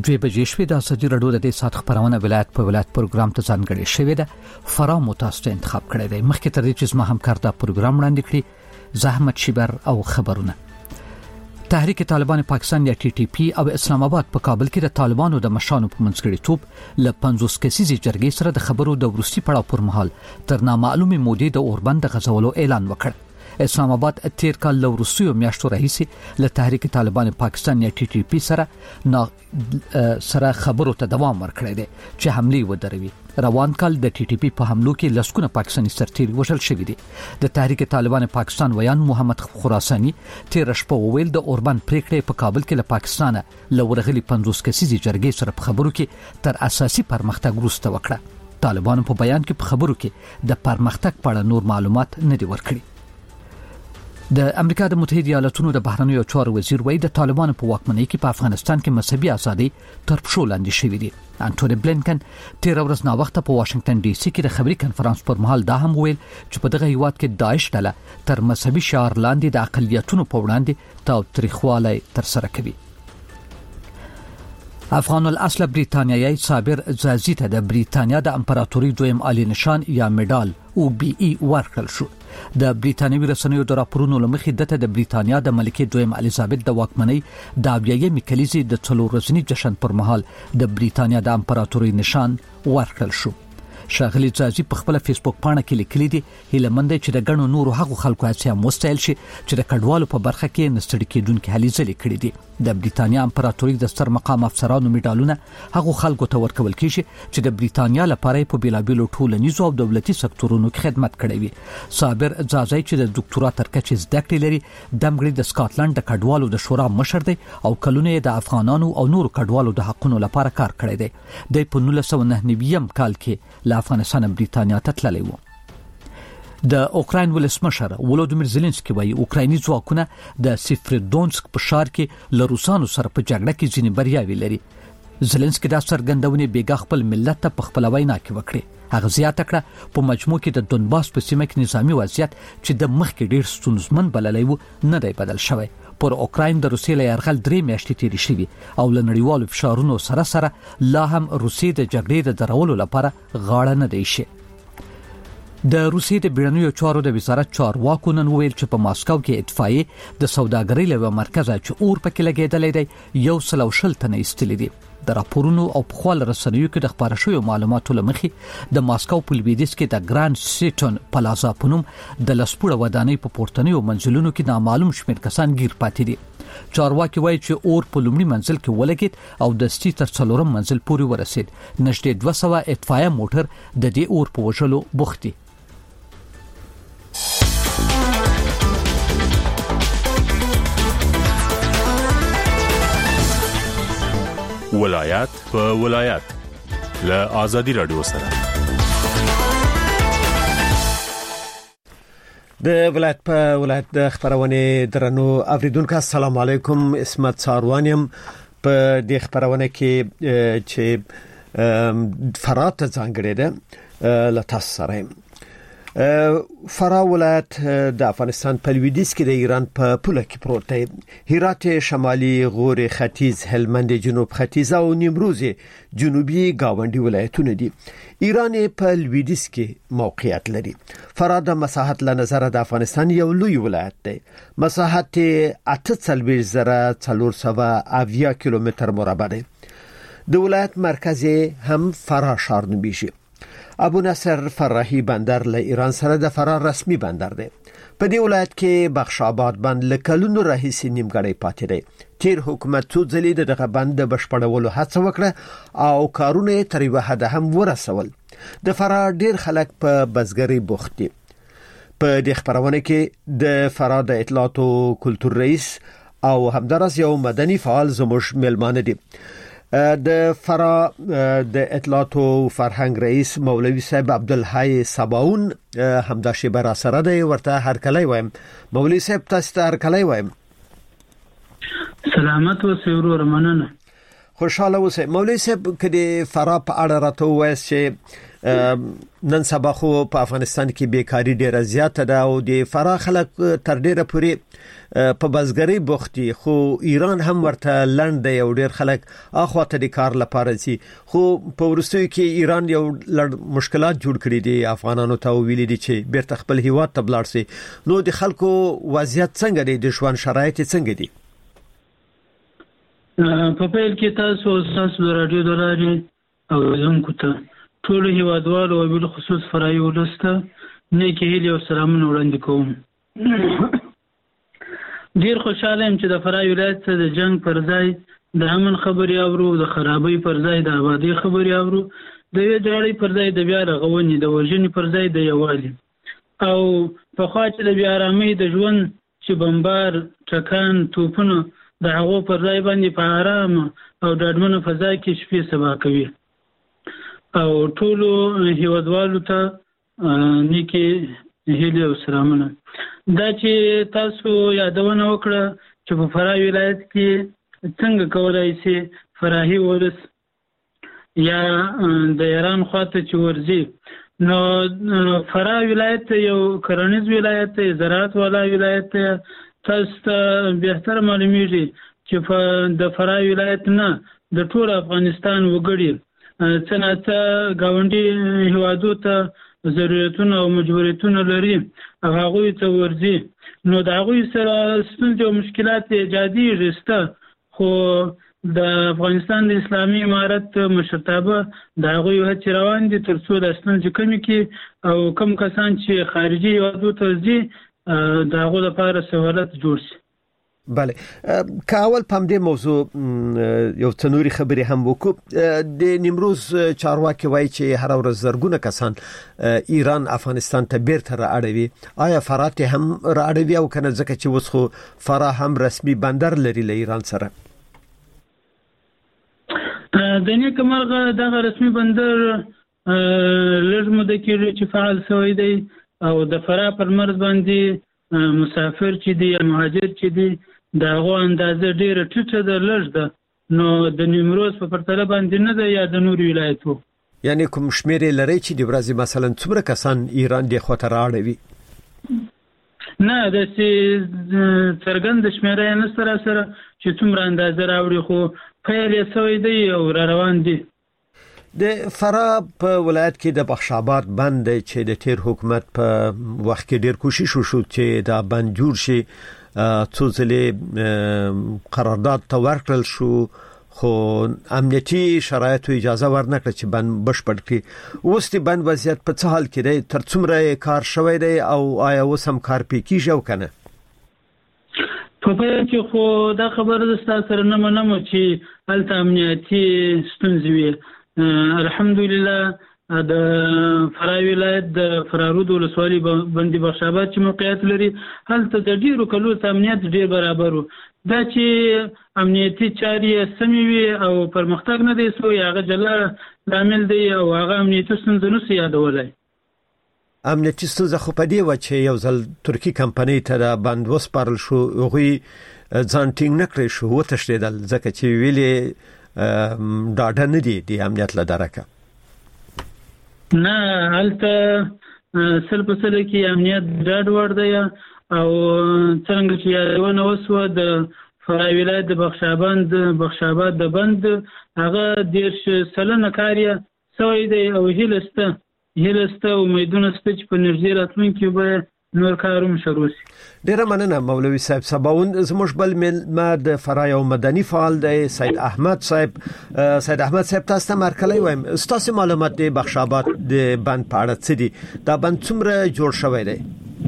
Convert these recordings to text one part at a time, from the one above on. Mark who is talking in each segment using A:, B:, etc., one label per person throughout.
A: دوی بجې شوې د ازادي راډیو د دې ساعت خبرونه ولایت په ولایت پروګرام ته ځانګړې شوې ده. فرا متاسف انتخاب کړی دی. مخکې تر دې چې زما همکار دا پروګرام وړاندې کړي زحمت شیبر او خبرونه. تحریک طالبان پاکستان یا TTP او اسلام آباد په کابل کې د طالبانو د مشرانو په منځګړیتوب ل 50 کسیزې جرګې سره د خبرو د وروستي پړاو پر مهال تر نامعلومه مودې د اوربند غزولو اعلان وکړ. اسلام آباد تیر کال له وروستیو میاشتو راهیسې له تحریک طالبان پاکستان یا TTP سره خبرو ته دوام ورکړی دی چې حملې ودروي. روان کال د TTP په حملو کې لسکونه پاکستاني سرتیري وژل شوي دي. د تحریک طالبان پاکستان ویان محمد خراساني تیر شپه وویل د اوربند پریکړې په کابل کې له پاکستانه له ورغلي 50 کسیزې جرګې سره په خبرو کې تر اساسي پرمختګ وروسته وکړه. طالبانو په بیان کې په خبرو کې د پرمختګ په اړه نور معلومات نه دي ورکړي. د امریکا د متحده ایالاتونو د بهرنیو چارو وزیر وایي د طالبانو په واکمنۍ کې په افغانستان کې مذهبي ازادي تر پښو لاندې شوې دي. انټونی بلینکن تیر ورځ نا وخت په واشنگټن ډي سي کې د خبري کنفرانس پر مهال دا هم ویل چې په دغه هیواد کې داعش ډله تر مذهبي شعار لاندې د اقلیتونو په وړاندې تاوتریخوالی تر سره کوي. افغان الاصل بریتانیایی صابر زازی ته د بریتانیا د امپراتوري دویم عالی نشان یا میډال OBE ورکړل شو. د بریتانیوي رسنیو د راپورونو لمخې دته د بریتانیا د ملکه دویم الیزابت د واکمنۍ د اویایمې کلیزې د 4 ورځني جشن پر مهال د بریتانیا د امپراتوري نشان ورکړل شو. شاغلی زازی په خپل فیسبوک پاڼه کې لیکلي دي هیله مند چې د غنو نورو هغو خلکو هڅه مستایل شي چې د کډوالو په برخه کې نستړي کېدونکو هلي ځلې کړې دي. د بریتانیا امپراتوري د ستر مقام افسرانو میډالونه هغو خلکو ته ورکول کیږي چې د بریتانیا لپاره په بیلابیلو ټولنیزو او دولتي سکتورونو کې خدمت کړې وي. صابر زازی چې د ډاکټورا تر کچې زده کړې لري دمګړي د سکاټلند د کډوالو د شورا مشر دی او کلونه د افغانانو او نورو کډوالو د حقونو لپاره کار کړی دی. د 1999 کال کې له افغانستان بریتانیا ته تللی و. د اوکراین ولسمشر ولودیمیر زيلنسکي وایي اوکرایني ځواکونه د سیفردونسک په ښار کې له روسانو سره په جګړه کې ځینې بریاوې لري. زيلنسکي دا څرګندونې بیګا خپل ملت ته په خپل وینا کې وکړي. هغه زیاته کړه په مجموع کې د دونباس په سیمه کې نظامی وضعیت چې د مخ کې ډیر ستونزمن بللی و نه دی بدل شوی. پر اوکراین د روسیې له یرغل 3 میاشتې تیرې شوې او له نړیوالو فشارونو سره لا هم روسیې د جګړې د درولو لپاره غاړه نه دی شي. د روسیې د بیړنیو چارو د وزارت چارواکو نن ویل چې په ماسکو کې اتفاقیه د سوداګرۍ له مرکز چې اور پکې لګیدلې دی 120 تنه ایستلې دي. د راپورونو او په خپل رسنیو کې د خبرو شویو معلوماتو لمخې د ماسکو په لویدیځ کې د ګراند سیټون پلازا پونم د لسپوړه ودانۍ په پورتنیو منزلونو کې نامعلوم شمېر کسان گیر پاتې دي. چارواکي وایي چې اور په لومړي منزل کې ولګید او د سټي تر 4 منزل پورې ورسید. نږدې 200 اطفائیه موټر د دې اور په وژلو بوخت دي.
B: ولایت په ولایت له آزادي رادیو سره
C: د ولایت په ولایت د خبرونه درنو اوریدونکو السلام علیکم. اسمت ساروانیم په دې خبرونه کې چې فرات ځانګړی ده لته سره فرا ولایت د افغانستان په لویدیځ کې د ایران په پوله کې پروت دی. هرات شمالي، غور ختیځ، هلمند جنوب ختیځ او نیمروز جنوبي گاونډي ولایتونه دي. ایران په لویدیځ کې موقعیت لري. فرا د مساحت له نظر د افغانستان یو لوی ولایت دی. مساحت 8,470 کیلومتر مربع دی. د ولایت مرکز هم فرا ښار نومیږي. ابو نصر فرحی بندر له ایران سره د فرار رسمي بندر دی. په دې ولایت کې بخش آباد بند له کلونو راهیسې نیمګړی پاتې دی. تیر حکومت څو ځلې دغه بند د بشپړولو هڅه وکړه او کارونه تر یو حد هم ورسول. د فرار ډیر خلک په بزګرۍ بوخت دي. په دې خبرونه کې د فرار د اطلاعات او کلتور رئیس او همدارس یو مدني فعال زموږ ملمانه دي. د فرا د اطلاعات او فرهنګ رئیس مولوی صاحب عبدالحی صباون همدا شی بر سره دی. ورته هر کله وایم مولوی صاحب تاسو ته هر کله وایم
D: سلامت و سیرو رمننه.
C: خوشاله اوسئ. مولوی صاحب کدی فرا په اړه راته وایي چې نن سبا خو په افغانستان کې بیکاری ډیره زیاته ده او د فراه خلک تر ډیره پورې په بازګري بوختي خو ایران هم ورته لند دی او ډیر خلک اخواته د کار لپاره سي خو په ورستیو کې ایران یو لړ مشکلات جوړ کړي دي افغانانو ته ویلي دي چې بیرته خپل هیواد ته بلاړ سي نو د خلکو وضعیت څنګه دی د ژوند شرایط څنګه دي
D: په پیل کې تاسو رادیو دلاري او زموږ ته ټول هیوادوالو او بل خصوص فرایي ولسته نیکی هیله او سلامونه وړاندې کوم ډیر خوشاله یم چې د فراه ولایت څخه د جنگ پر ځای د امن خبري اورو د خرابۍ پر ځای د آبادی خبري اورو د ویجاړۍ پر ځای د بیا رغونې د وژنې پر ځای د یووالي او په خوا چې د بیا آرامۍ د ژوند چې بمبار ټکان توپونه د هغو پر ځای باندې په آرام او ډاډمنه فضا کې شپې سبا کوي او ټولو هیوادوالو ته نیکی هیله او سلامونه دا چې تاسو یادونه وکړه چې په فراه ولایت کې څنګه کولای شي فراهي ولس یا د ایران خواته چې ورځي نو فراه ولایت یو کرنیز ولایت دی زراعت والا ولایت دی تاسو ته بهتر معلومیږي چې د فراه ولایت نه د ټول افغانستان وګړي څنګه گاونډي هیوادو ته ضرورتونه او مجبوریتونه لري هغه ته ورځي نو دا هغه سره ستونزې او مشکلات ایجادي رسته خو د افغانستان د اسلامي امارت مشرتابه دا هغه هڅې روان دي ترڅو د ستونزې کمی کړي او کم کسان چې خارجي هیوادو ته ځي دا هغه لپاره سہولت جوړ شي
C: بله کاول پم دې موضوع یو څنوري خبرې هم وکړو د نیمروز چارواکي وایي چې هر ورځ زرګونه کسان ایران افغانستان ته بیرته راړوي آیا فرات هم راړوي او کنه ځکه چې وسخو فراه هم رسمي بندر لري له ایران سره
D: د نیک مرغه دغه رسمي بندر لږ مده کې چې فعال شوی دی او د فراه پر مرز باندې مسافر چې دی مهاجر چې دی داغه اندازه ډیره ټیټه ده لږ ده نو د نیمروز په پرتله باندې نه ده یا د نور ولایتو
C: یعنی کوم شمیر لري چې د ورځې مثلا څومره کسان ایران دی خو ته راړوي
D: نه د څرګند شمیر نه سره چې څومره اندازه راوړي خو پیل یې سوی دی او روان دي
C: د فراه په ولایت کې د بخشاباد بند چې د تیر حکومت په وخت کې ډیر کوشش وشو چې دا بند جوړ شي څو ځلې قرارداد ته ورکړل شو خو امنیتي شرایطو اجازه ورنکړه چې بند بشپړ کړي اوس د بند وضعیت په څه حال کې دی تر څومره کار شوی دی او آیا اوس هم کار پې کیږي او کنه
D: په پیل کې خو دا خبره د سره نه منم چې هلته امنیتي ستونزې وي الحمدلله د فراه ولایت د فرارود ولسوالۍ باندې بخشاباد چې موقعیت لري هلته د ډیرو کلو امنیت ډیر برابر و دا چې امنیتي چارې سمې وي او پرمختګ نه دی سوی هغه جلا عامل دی او هغه امنیتي ستونزې نه یادولای
C: امنیتي ستونزه خو په دې و چې یو ځل ترکی کمپنۍ ته د بند وسپارل شو هغه ځان ټینګ نکړي شو وتښتیدل ځکه چې ویلي ډاډه نه دي د امنیت لدارکه
D: نه هلته سل په سل کې امنیت ډاډ ور دی او څنګه چې یادونه وسوه د فراه ولایت د بخشاباد د بند هغه 10 سلنه کاریه سوی دی او هیلسته امیدونه ست چې په نږدې راتلونکي به نور کاروم شروع شي
C: ډیره مننه مولوي صاحب سباون زموږ بل ما د فراه او مدني فعال دی سید احمد صاحب تاسو ته مرکلي وایم تاسو معلومات د بخشاباد د بند په اړه څه دي دا بند څومره جوړ شوی دی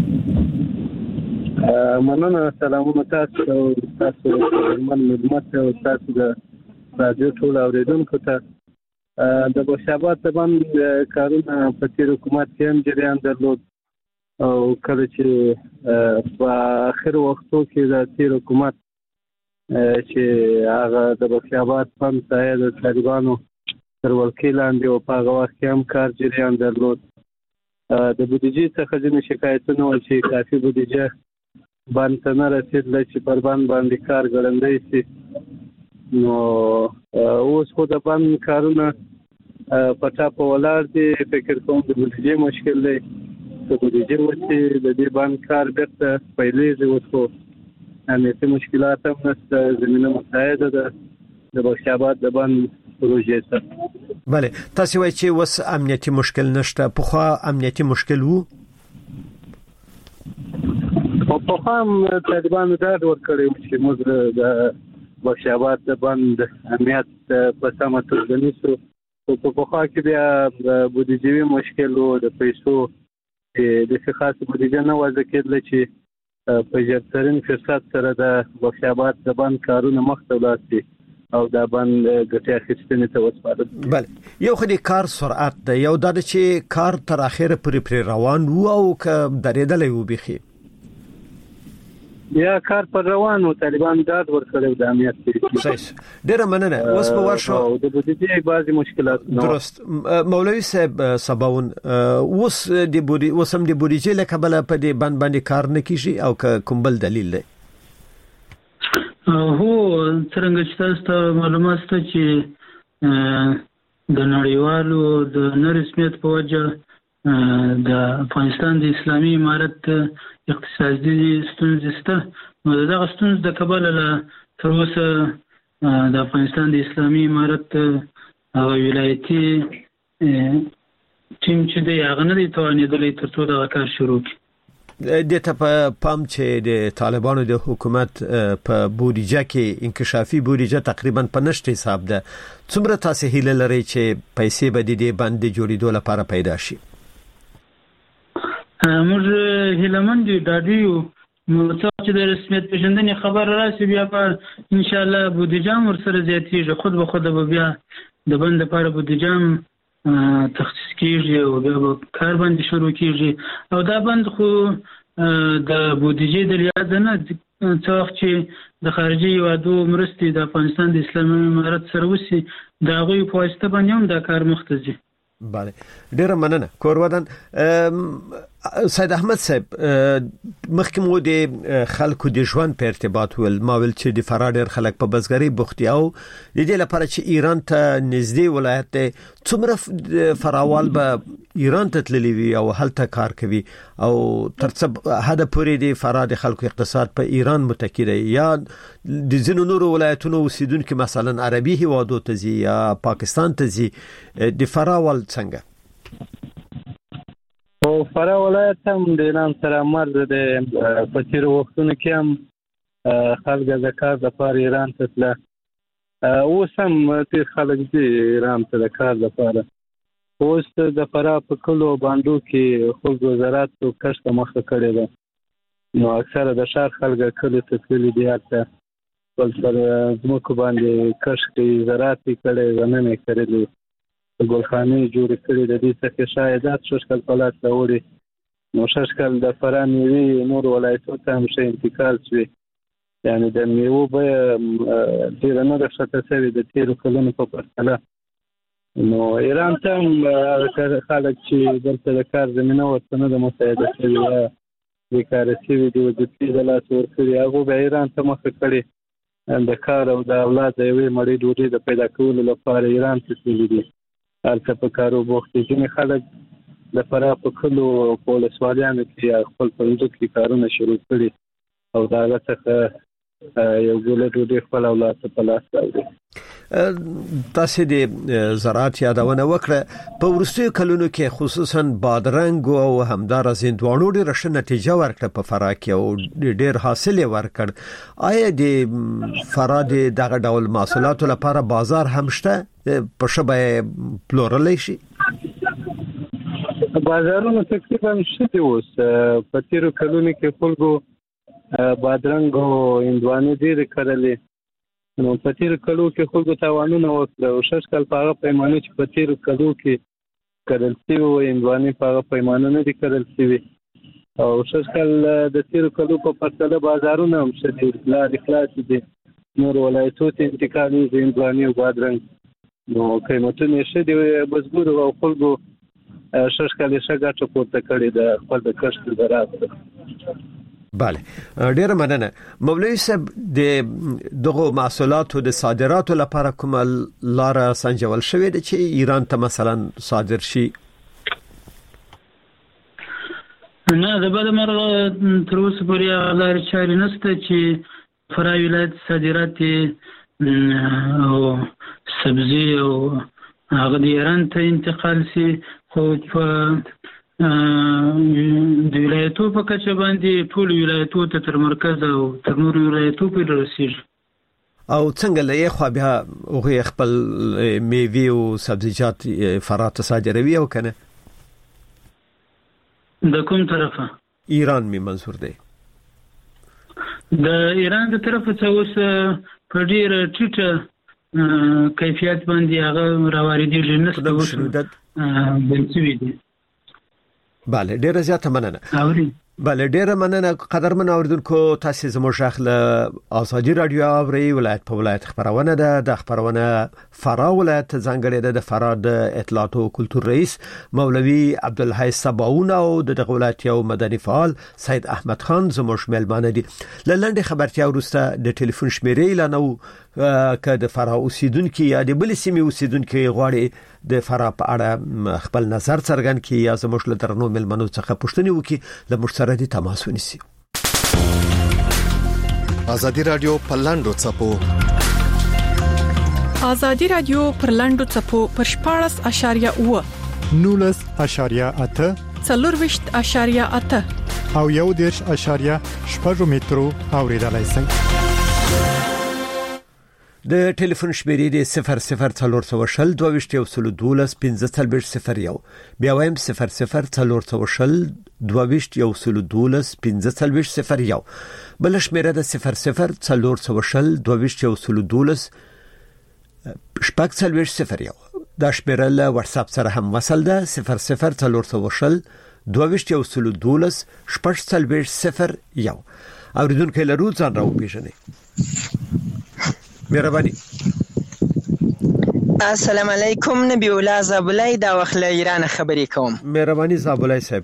E: مننه سلامونه تاسو من خدمت او تاسو د رادیو ټول اوریدونکو ته د بخشاباد باندې کارونه په تیر حکومت کې هم جریان درلود او کله چې په اخر وختو کې د تیر حکومت چې هغه د بخشاباد باندې د طالبانو تر ولکې لاندې او په هغه وخت کې هم کار جریان درلود د بودیجې څخه ځینې شکایتونه و چې کافي بودیجه باندې نه رسیدله چې پر باندې کار ګړندی شي نو اوس خو د باندې کارونه پټا په ولار دي فکر کوم د بودیجې مشکل دی د بودیجې وڅې د دې باندې کار بیرته پیلېږي اوس امنیتي مشکلات هم نشته زمینه مساعده ده د بخش آباد د باندې پروژې سره
C: بله تاسو وایئ چې وس امنیتي مشکل نشته په خو امنیتي مشکل وو
E: په خام طالبانو دا ورکړی چې موږ د بخش آباد د باندې امنیت په سمه توګه نیسو په خوا کې بیا بودیجوي مشکل او د پیسو د خاص بودیجه نه وځي کېدل چې په ژورترین فرصت سره د بخش آباد د باندې کارونه مخته ولاړ او دا باندې ګټه اخیستنې ته وسپارل
C: بله یو خدي کار سرعت ده یو د چې کار تر اخره پرې روان وو او ک درېدلې وو بيخي
E: یا کار پر روانو طالبان داد ورکړو د امنیت
C: صحیح ډېر مننه اوس په ورشو
E: د بودیجې بعضی مشکلات
C: درست مولوی صاحب سباون اوس د بودیجې له کبله په دې باندې کار نه کیږي او کوم بل دلیل دی
D: هو څنګه چې تاسو معلومات ته چې د نړیوالو د نرسمیت په وجه د افغانستان د اسلامي امارت اقتصادي ستونزې شته نو دغه ستونزې د کبله له تر اوسه د افغانستان د اسلامي امارت ولایتي ټیم چې دی هغه نه دی توانېدلی تر څو دغه کار شروع کړي
C: د ته په پام چې د طالبانو د حکومت په بودیجه کې انکشافي بودیجه تقریبا په نشته حساب ده څومره تاسو هیله لرئ چې پیسې به د دې باندې جوړېدو لپاره پیدا شي
D: موږ هیلمن دي دادیو نو چې د رسمیت پیژندنې خبر راشي بیا په ان شاء الله بودیجه ورسره زیاتېږي خود به خود به بیا د بند لپاره بودیجه تخصیص کیږي او د کار باندې شروع کیږي او دا بند خو د بودیجې د لیاز نه څو وخت چې د خارجي هیوادو مرستې د افغانستان د اسلامي امارت سره وسی دا غوي په واسطه باندې هم دا کار مخته ځي
C: بله ډیره مننه کورودان سید احمد صاحب مخکې مو د خلکو د ژوند په ارتباط ول ما ول چې د فرادر خلک په بزګری بوختي او د دې لپاره چې ایران ته نږدې ولایت ته څومره فراوال به ایران ته تللی وي او هلته کار کوي او ترڅ هدا پوری د فراد خلکو اقتصاد په ایران متکی دی یا د ځینو نورو ولایتونو اوسیدونکو مثلا عربي هیوادو ته زی یا پاکستان ته زی د فراوال څنګه
E: او فرا ولایت هم د ایران سره مرز د پچیر وختونو کې هم خلک د کار لپاره ایران ته تله اوس هم ډېر خلک دي ایران ته د کار لپاره اوس د فرا په کلو باندې کې خلک وزارت او کښت مخه کړی ده نو اکثره د شهر خلک کله تسلی دي هلته بل سره زموږ باندې کښت زراعت کړي غنمه کړي ګلخانه جوړ کړي د دې څخه شایدات ششکل پلات راوړي نو ششکل د فرانوي نور ولایتونو ته هم شي انتقال شوی یعنی د میوه به ډیر نه راځي چې د تیرو کلونو په پرتله نو ایران ته خلک چې دلته د کار زمينه ورته د مساعده کوي د کار سیوی د وظیفې د لاس ورکړي هغه به ایران ته مخه کړي د کار او د اولاد د یوې مړې ډوډۍ د پیدا کولو لپاره ایران ته تللی دي البته په کارو بوخت دي خلک د فرا په کلو په لسوالیانو کې خپل پروژې کې کارونه شروع کړي او دا څنګه یو ګولې ډوډۍ خپل اولاد ته په لاس راوړي
C: تاسو د زراعت یادونه وکړه په ورستیو کلونو کې خصوصا بادرنګ او همدار زندوانو ډېر ښه نتیجه ورکړه په فرا کې او ډېر حاصل ورکړ آیا د فرا دغه ډول محصولاتو لپاره بازار هم شته په شبه پلورلای شي
E: بازارونو تقریبا شته اوس په تیرو کلونو کې خلکو بادرنګ او هندوانه ډېر کړلې نو په تیرو کلو کې خلکو تاوانونه وکړل او شش کال په هغه پیمانه چې په تیرو کلو کې کړل شوی او هندوانه په هغه پیمانه نه دي کړل شوی او شش کال د تیرو کلو په پرتله بازارونه هم شته لارې خلاص دي نور ولایتونو ته انتقال دي هندوانه او بادرنګ نو قیمتونه شته دي مزبور او خلکو شش کال ښه ګټه پورته کړې ده خپل د کښت زراعت
C: بله ډیره مننه مولوی صاحب د دغه محصولاتو د صادراتو لپاره کوم لار سنجول شوې ده چې ایران ته مثلا صادر شي
D: نه د بل مرغه تر اوسه پورې لار چاري نشته چې فراه ولایت صادرات او سبزی او هغه د ایران ته انتقال شي خو د ولایتو په کچه باندې ټول ولایتو ته تر مرکز او تر نورو ولایتو پورې رسیږي
C: او څنګه لې خو بیا هغه خپل میوه او سبزیجات فراه ته صادروي او کنه
D: د کوم طرفه
C: ایران می منظور دی
D: د ایران د طرفه څه اوس په ډیر ټیټه کیفیت باندې هغه راوړي نه څه بلڅوي دي
C: بله ډیره زیاته مننه بله ډیره مننه قدرمن اوریدونکو تاسو زموږ شخله ازادي رادیو اوري ولایت په ولایت خبرونه ده د خبرونه فراه ولایت ځانګړي ده د فراه د اطلاعات او کلتور رئیس مولوی عبدالحی صباون او د ولایت یو مدني فعال سید احمد خان زموږ ملمانه دي لنډه خبرتیا ورسته د ټلیفون شمیرې اعلانو که د فراه اوسیدونکو یا د بل سیمې اوسیدونکو غواړي د فراه په اړه خپل نظر څرګند کړي یا زموږ له درنو ملمنو څخه پوښتنه وکړي له مشترک تماس ونیسي
F: ازادي رادیو پرلاندو چپو
G: ازادي رادیو پرلاندو چپو پر 14.8
H: 19.8
G: څلورويشت.8
H: او 1.8 مترو اوریدلای شئ
C: د ټلیفون شمیرې د 0040 2212 بیا وایم 0040 2212 بل شمیره د 0040 2212 دا شمیره له واتس اپ سره هم وصل ده 0040 2212 اوریدونکو لرو ځان راو پیژنئ مهرباني
I: السلام علیکم نبی الله زابلای دا وخت له ایران خبرې کوم
C: مهرباني زابلای صاحب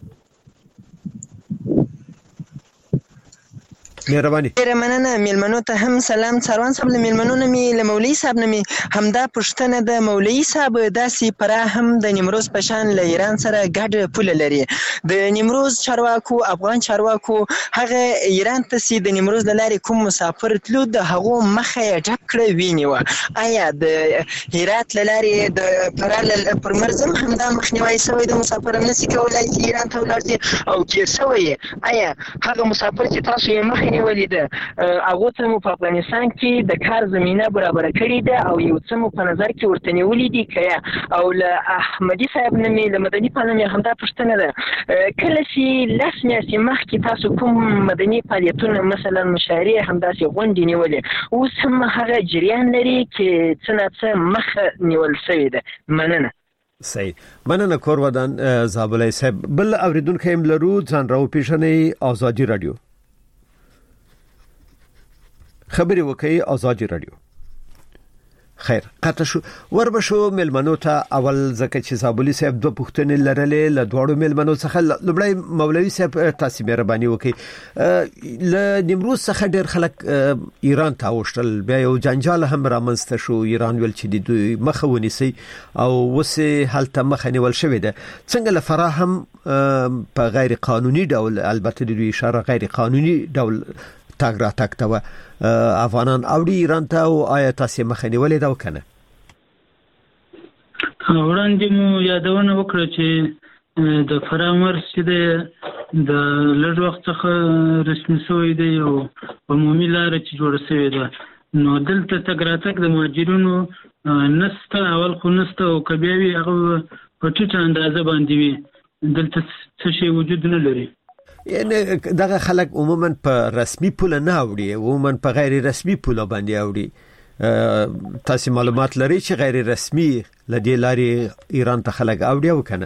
C: مهرباني
I: ډیره مننه میلمنو ته هم سلام څروان صاحب له میلمنو نه می له مولوی صاحب نه می همدا پښتنه د مولوی صاحب داسې پرا هم د نیمروز پشان له ایران سره ګډ پول لري د نیمروز چارواکو افغان چارواکو هغه ایران ته سي د نیمروز لاري کوم مسافر تلو د هغه مخه ډک کړی وینیو آیا د هرات لاري د پر مرزم همدا مخنیوي سوی د مسافر نسی کولای چې ایران ته ولرسي او کې سوی آیا هغه مسافر چې تاسو یې مخ ولیده هغه ته په افغانستان کې د کار زمينه برابر کړې ده او یو څه په نظر کې ورته نیولې دي کیا او له احمدي صاحب نمې له مدني پالنې همدا پښتنه ده کله چې لاسمه سیمه کې تاسو کوم مدني فعالیتونه مثلا مشاريع همدا سي غونډې نیولې اوس هم هغه جریان لري چې څنګه مخ نیول شوی ده مننه
C: صحیح مننه کور ودان زابلای صاحب بل اوریدونکو هم لرو ځان راو پیژنئ ازادي رادیو خبري وکي ازادي رادیو خیر قطع شو وربشو ملمنو ته اول زکه چې زابلی صاحب دوه پوښتنې لرلې له دوړو ملمنو څخه لبړی مولوی صاحب تاسو مهرباني وکي ل نیمروز څخه ډیر خلک ایران ته وشتل بیا یو جنجال هم رامنځته شو ایران ول چې د مخه ونیسي او وسه حالت مخه نیول شوې ده څنګه لفرا هم په غیر قانوني ډول البته د اشاره غیر قانوني ډول تاګ را تاکته افغانان اوړي ایران ته او آیا تاسو مخنی ولې دا وکنه
D: وړاندې مو یادونه وکړه چې د فرامرس چې د لږ وخت څخه رسمي شوی دی او عمومي لار چې جوړه شوې ده نو دلته تاګ را تاک د مهاجرونو نسته اول خو نسته او کبیوي هغه په ټیټه اندازه باندې وي دلته څه شی وجود نه لري
C: یعنی دغه خلک عموما په رسمي پول نه اوړي عموما په غیر رسمي پول باندې اوړي تاسو معلومات لري چې غیر رسمي لدی لاري ایران ته خلک اوړي او کنه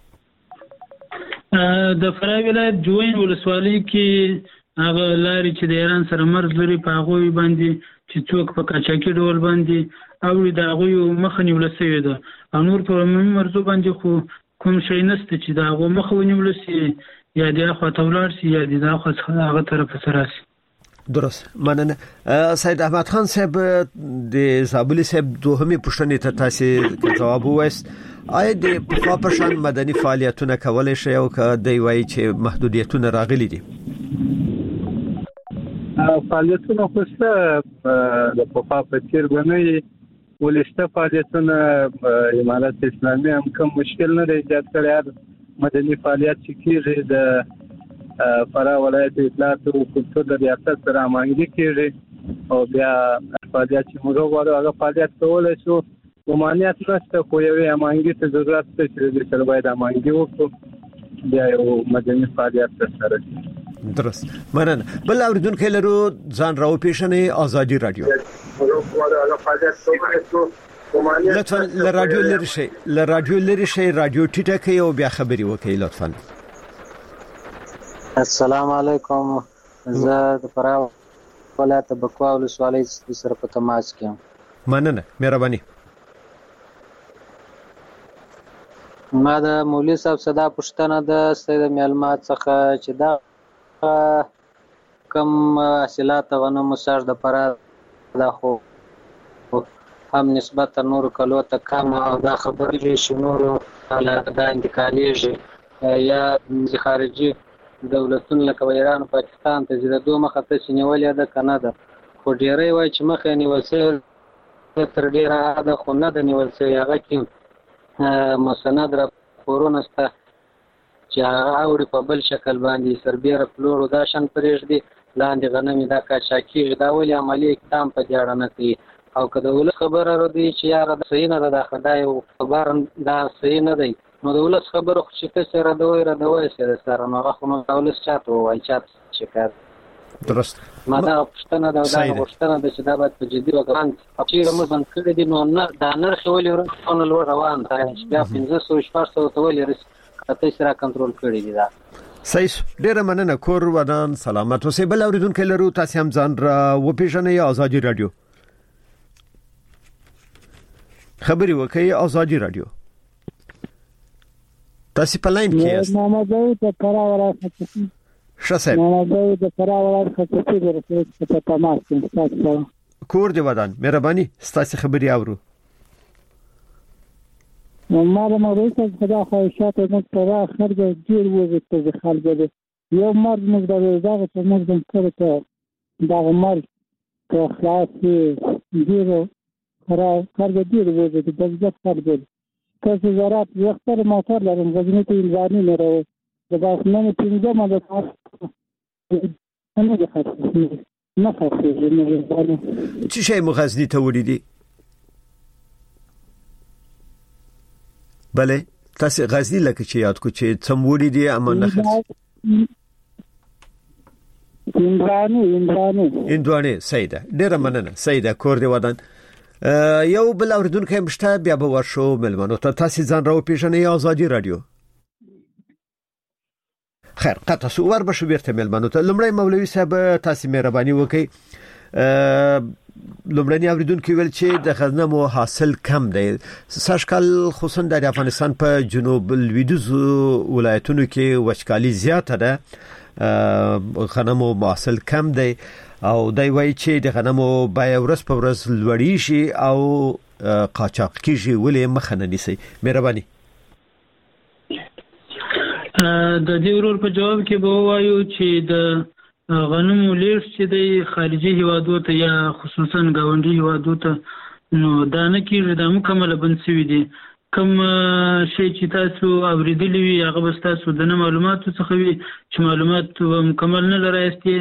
D: د فراه ولایت جوین ولسوالۍ کې هغه لاري چې د ایران سره مرز لري په هغه باندې چې څوک په کاچاکي ډول باندې اوړي دا هغه مخ نیول شوی ده نور په مرزو باندې خو کوم شي نشته چې دا هغه مخ ونیول شي یا د اخوا تولار سي یا د اخوا هغه طرف سره سي.
C: درست مننه. سید احمد خان صاحب د زابلی صاحب دوهمه پوښتنې ته تاسو جواب وایست. آیا د پخوا په شان مدني فعالیتونه کولای شي او که دی وایي چې محدودیتونه راغلي دي؟
E: فعالیتونه خو د پخوا په څیر باندې ولسته فعالیتونه امارت اسلامي هم کوم مشکل نه ایجاد کړی. مدني فعالیت چې کیږي د فراه ولایت اطلاعات او کلتور د ریاست سره هماهنګي کیږي او بیا فعالیت چې موږ غواړو هغه فعالیت کولای شو. ممانعت نشته خو یوې هماهنګي ته ضرورت شته چې د سره باید هماهنګي وکړو بیا یو مدني فعالیت ترسره شي.
C: درست مننه. بل اوریدونکو لرو ځان راو پیښنې آزادي رادیو. لطفا ل رادیو لري شي رادیو ټیټه کوي او بیا خبري وکړئ لطفا.
J: السلام علیکم. زه د فراه ولایت بکوا ولسوالۍ سره په تماس کې یم.
C: مننه مهرباني.
J: ما د مولوي صاحب صدا پښتنه د سید معلومات څخه چې دا کم حاصلات غنمو سر د فراه دا خو هم نسبت نور کلو ته کم او دا خبرې چې نور حالات دا انتقالیږي یا خارجي دولتونه لکه ایران او پاکستان ته د دوه مخه ته نیولې ده کنه ده خو ډیری وای چې مخه نیول سي تر ډیره ده خو نه ده نیول سي. هغه کې مسند راپورونه سته چې هغه اوري په بل شکل باندې سربیره پلوړو دا شان پرېږدي لاندې غنمې دا کاچاکیږي. دا ولې عملی اقدام په دې اړه نه کوي او که د ولس خبره ردي چې یاره دا صحیح نه ده دا خدای یو خبر دا صحیح نه دی نو د ولس خبره خو چې کسې ردوي سره سره نو هغه خو نو د ولس چاته ووایي چاته شکایت.
C: درست.
J: ما دا پوښتنه ده دا غوښتنه ده چې دا باید په جدي وګڼل او چیرې موږ بند کړي دي نو نه دا نرخ ولې ورته لوړ روان دی بیا 1500 شپږ ته ولې کته سره کنټرول کړی دی. دا
C: صحیح. ډیره مننه. کور ودان سلامت اوسئ. بل اوریدونکو لرو تاسو هم ځان را وپیژنئ. آزادي رادیو خبري وکړئ. آزادي رادیو تاسو په لاین کې یاست.
K: محمد داود د فراه ولایت
C: شاسه
K: محمد داود د فراه ولایت خصوصي درته په تماس کې تاسو
C: کور دی ودان. مهرباني ستاسو خبري اورو.
K: ما د مولوي صاحب خدا خواهشات موږ ته خرج ډیر وځي چې خلک دې یو مرد موږ دا چې موږ هم کړو ته دا مرد ته خلاص ډیر خرج ډیر وځي د بزګر خرج تاسو زراعت یختر موټر لرم غزنی ته انځاني نه راو د باسمنه پنځه مده نه ده خاصه نه خاصه نه
C: چی شي مغزنی ته وړي بله تاسو غزنی لکه چې یاد کو چې څموړي دي اما نه خرڅ اندوانه سیده ډیره مننه سیده کور دی ودان. یو بل اوریدونکو مشته بیا به ورشو ملمنو ته تاسو ځان راو پیژنئ. آزادي رادیو خیر قطع سو ور بشو بیرته ملمنو ته. لمړی مولوي صاحب تاسو مهرباني وکړئ. لمړنی اوریدونکو ویل چې د غنمو حاصل کم دی. سږکال خصوصا د افغانستان په جنوب لویدیځ ولایتونو کې وچکالي زیاته ده. غنمو حاصل کم دی او دای وایي چې د غنمو بای ورځ په ورځ لوړی شي او قاچاق کیږي. ولې مخه نه نیسي؟ مهرباني.
D: د دې ورور په جواب کې به وایو چې د غنمو لیږد چې د خارجي هیوادو ته یا خصوصا ګاونډي هیوادو ته نو دا نه کېږي. دا مکمله بند شوي دي. کوم شی چې تاسو اوریدلی وي هغه به تاسو د معلوماتو څخه وي چې معلومات مکمل نه لرایستي.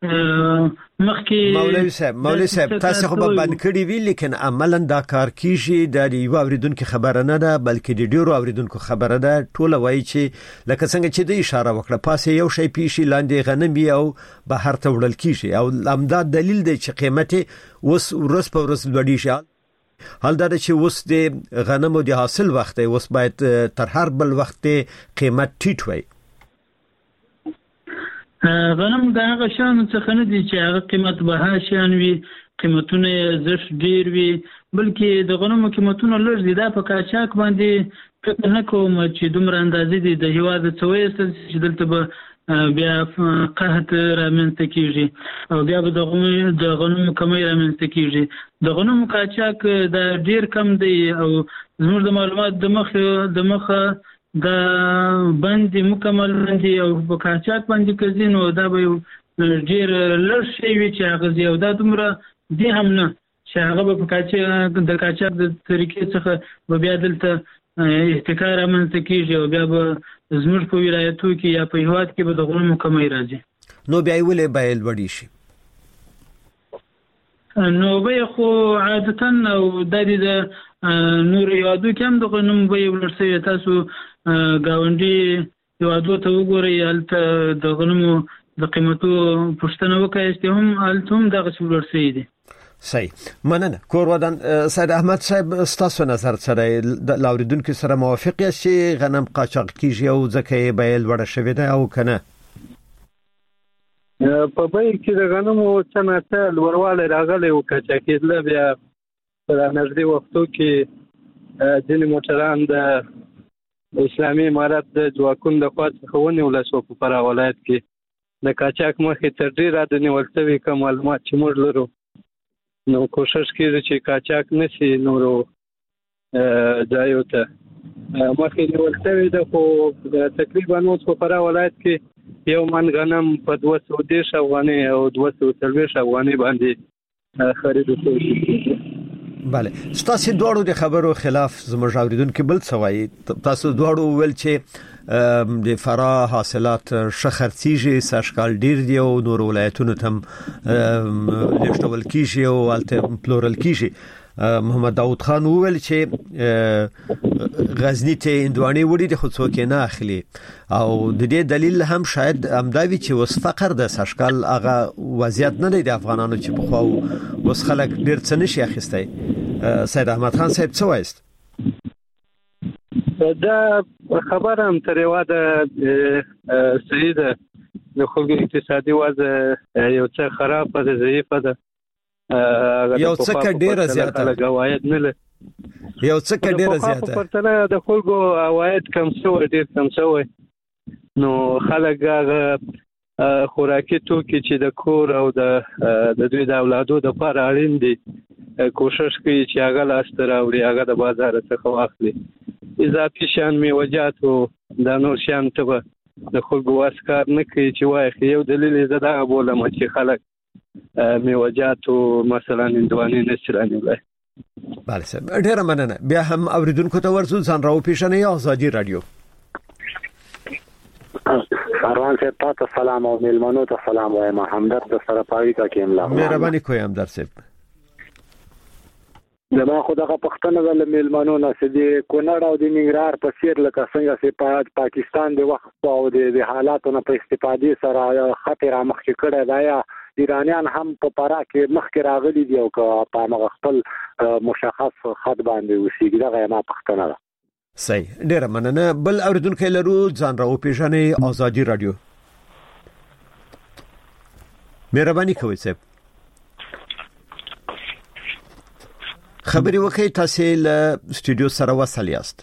C: مخکې مولوي صاحب تاسو خو به بند کړی وی لیکن عملاً دا کار کیږي. د یو اوریدونکو خبره نه ده بلکې د ډیرو اوریدونکو خبره ده. ټول وایي چې لکه څنګه چې د اشاره وکړه پاسه یو شی پیشي لاندې غنم او بهر ته وړل کیږي او امداد دلیل دی چې قیمت اوس ورځ په ورځ لوړی شي. حال دا چې اوس د غنمو د حاصل وخت اوس باید تر هر بل وخت قیمت ټیټ وي.
D: غنم د هغه شانو څخه نه دي چې هغه قیمت به شان وي. قیمتونه زش ډیر وي بلکې د غنمو قیمتونه لږ دي. دا په قاچاق باندې فکر نه کوم چې دومره اندازې دي د هیواد څوې چې دلته به بیا قحط رامنځته کیږي او بیا به د غنمو کمی رامنځته کیږي. د غنمو قاچاق دا ډیر کم دی او زموږ د معلومات د مخه دا باندې مکمل باندې او په قاچاق باندې کوي نو دا به ډیر لږ شي وي چې هغه او دا دومره دی هم نه چې هغه په د قاچاق د طریقې څخه به بیا دلته احتکار رامنځته کیږي او بیا به زموږ په ولایتو کې یا په هیواد کې به د غنمو کمی راځي.
C: نو بیا ولې باید وړي شي؟
D: نو به خو عادتا او د نور هیوادو کې هم د غنمو به ولرسي. تاسو گاونډي هیوادو ته وګورئ هلته د غنمو د قیمتو پوښتنه وکړئ هم هلته هم دغه څه ولرسي دي.
C: صحیح، مننه. کور ودان سید احمد صاحب، ستاسو نظر سره د لاوریدونکو سره موافق یاست چې غنم قاچاق کیږي او ځکه بیل وړه شوی دی او کنه؟
E: په بیل کې د غنمو څنګه لوړوالی راغلی او قاچاقېدله بیا په نږدې وختو کې ځینې موټران د اسلامي امارت د ځواکونو لخوا څخه ونیول شو په فراه ولایت کې. د قاچاق مخې تر ډېره د نیول شوي که معلومات چې موږ لرو نو کوشش کیږي چې قاچاق نشي نورو ځایو ته مخکې نیول شوی ده. خو تقریبا اوس په فراه ولایت کې یو من غنم په 210 افغانۍ او 240 افغانۍ باندې خرید شوی.
C: بله، ستاسو دوړو د خبرو خلاف زموږ اوریدونکو بل څه وایي. تاسو دوړو ول چې د فراه حاصلات شخرڅیږي، ساشکال ډیر دی او نور ولایتونو تم لښتول کیږي او الته پلورل کیږي. محمد داود خان وویل چې غزنی ته اندواني وړي د خصوصي نه اخلي او د دې دلیل هم شاید امداوی چې وس فقر د ساشکال هغه وضعیت نه دی د افغانانو چې په خو وس خلک ډیر څه نشي اخیستای. سید احمد خان صاحب څه وایست؟
E: دا خبره هم تر یو د صحیح ده. د خلکو اقتصادي وضع یو څه خراب ده، ضعیفه ده،
C: یو څه ډیره زیاته
E: عواید نه لري.
C: یو څه ډیره زیاته
E: په پرتله د خلکو عواید کم شوی، ډیر کم شوی. نو خلک هغه خوراکي توکي چې د کور او د دوی د اولادو د لپاره اړین دي کوشش کوي چې هغه لاسته راوړي، هغه د بازار څخه واخلي. اضافي شیان میوجات او د نور شیان ته د خلکو واسکار نه کوي چې وایي. یو دلیل یې دا بولم چې خلک میوجات او مثلا اندواني نشرانه.
C: بله صاحب، ډیره مننه. بیا هم اوریدونکو ته ورسول ځان راو پیښنې آزادي رادیو.
L: سروان صاحب تاسو سلام او ملمنو ته سلام وایم. همدرد د سره پاوی کا کې املا
C: مهرباني کوم همدرد صاحب.
L: زما خدغه پښتنه د ملمنو نه سدي کونړ او د ننګرهار په سیر لکه څنګه چې پاکستان د وخت او د حالاتو نه په استفادې سره خطر مخ کې کړه دا یا ایرانیان هم په پاره کې مخ کې راغلي دي او په مغ خپل مشخص خط باندې وسیږي. دا ما پښتنه ده.
C: صحیح، ډیره مننه. بل اوریدونکو لرو ځان راو پیژنې آزادي رادیو. مهرباني کوئ صاحب. خبري وکي تاسو له استودیو سره وصل یاست.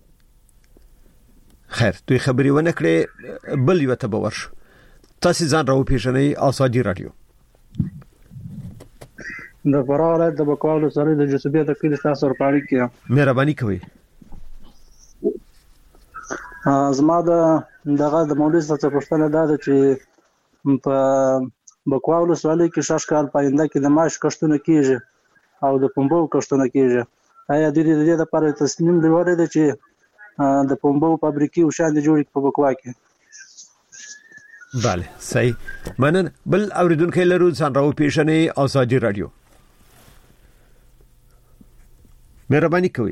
C: خیر، دوی خبري ونه کړې بل یو ته باور شو. تاسو ځان راو پیژنې آزادي رادیو.
M: د فراه ولایت د بکوالو سره د جسوبیه د کلی تاسو سره پاړی کیه.
C: مهرباني کوئ.
M: زما دغه د مولوی څخه پوښتنه ده چې په بکوالو سره کې شاشکال پاینده کې د ماش کښتونه کیږي او د پمبو کښتونه کیږي. آیا د دې لپاره تصمیم لري دی چې د پمبو فابریکې او شاند جوړې په بکوا کې؟
C: بله صحیح، مننه. بل اوریدونکو لرو ځان راو پیژنې آزادي رادیو. مهرباني کوئ.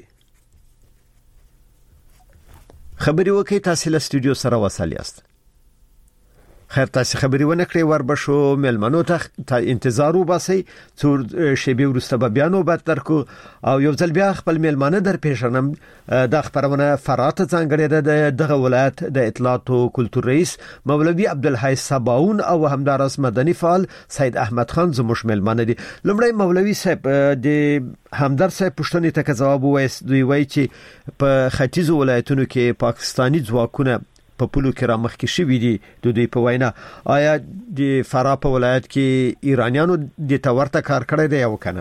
C: خبري وکي تاسو له استودیو سره وصل یاست. خیر تاسو خبري ونه کړی وربشو ملمنو ته انتظار وباسي څو شیبه ورسته به بیانو به ترکو او یو ځل بیا خپل ملمنه در پیژنم د خبرونه فرات ځانګړی د دغه ولایت د اطلاعات او کلتور رئیس مولوی عبدالحی صباون او همدارس مدني فعال سید احمد خان زموږ ملمنه دي. لمړی مولوی صاحب د همدار صاحب پښتنې ته جواب وایي دوی وایي چې په ختیځ ولایتونو کې پاکستانی ځواکونه په پولو کې را مخکې شوي دي. د دوی په وینا آیا د فراه په ولایت کې ایرانیانو د تورته کار کړی دی او کنه؟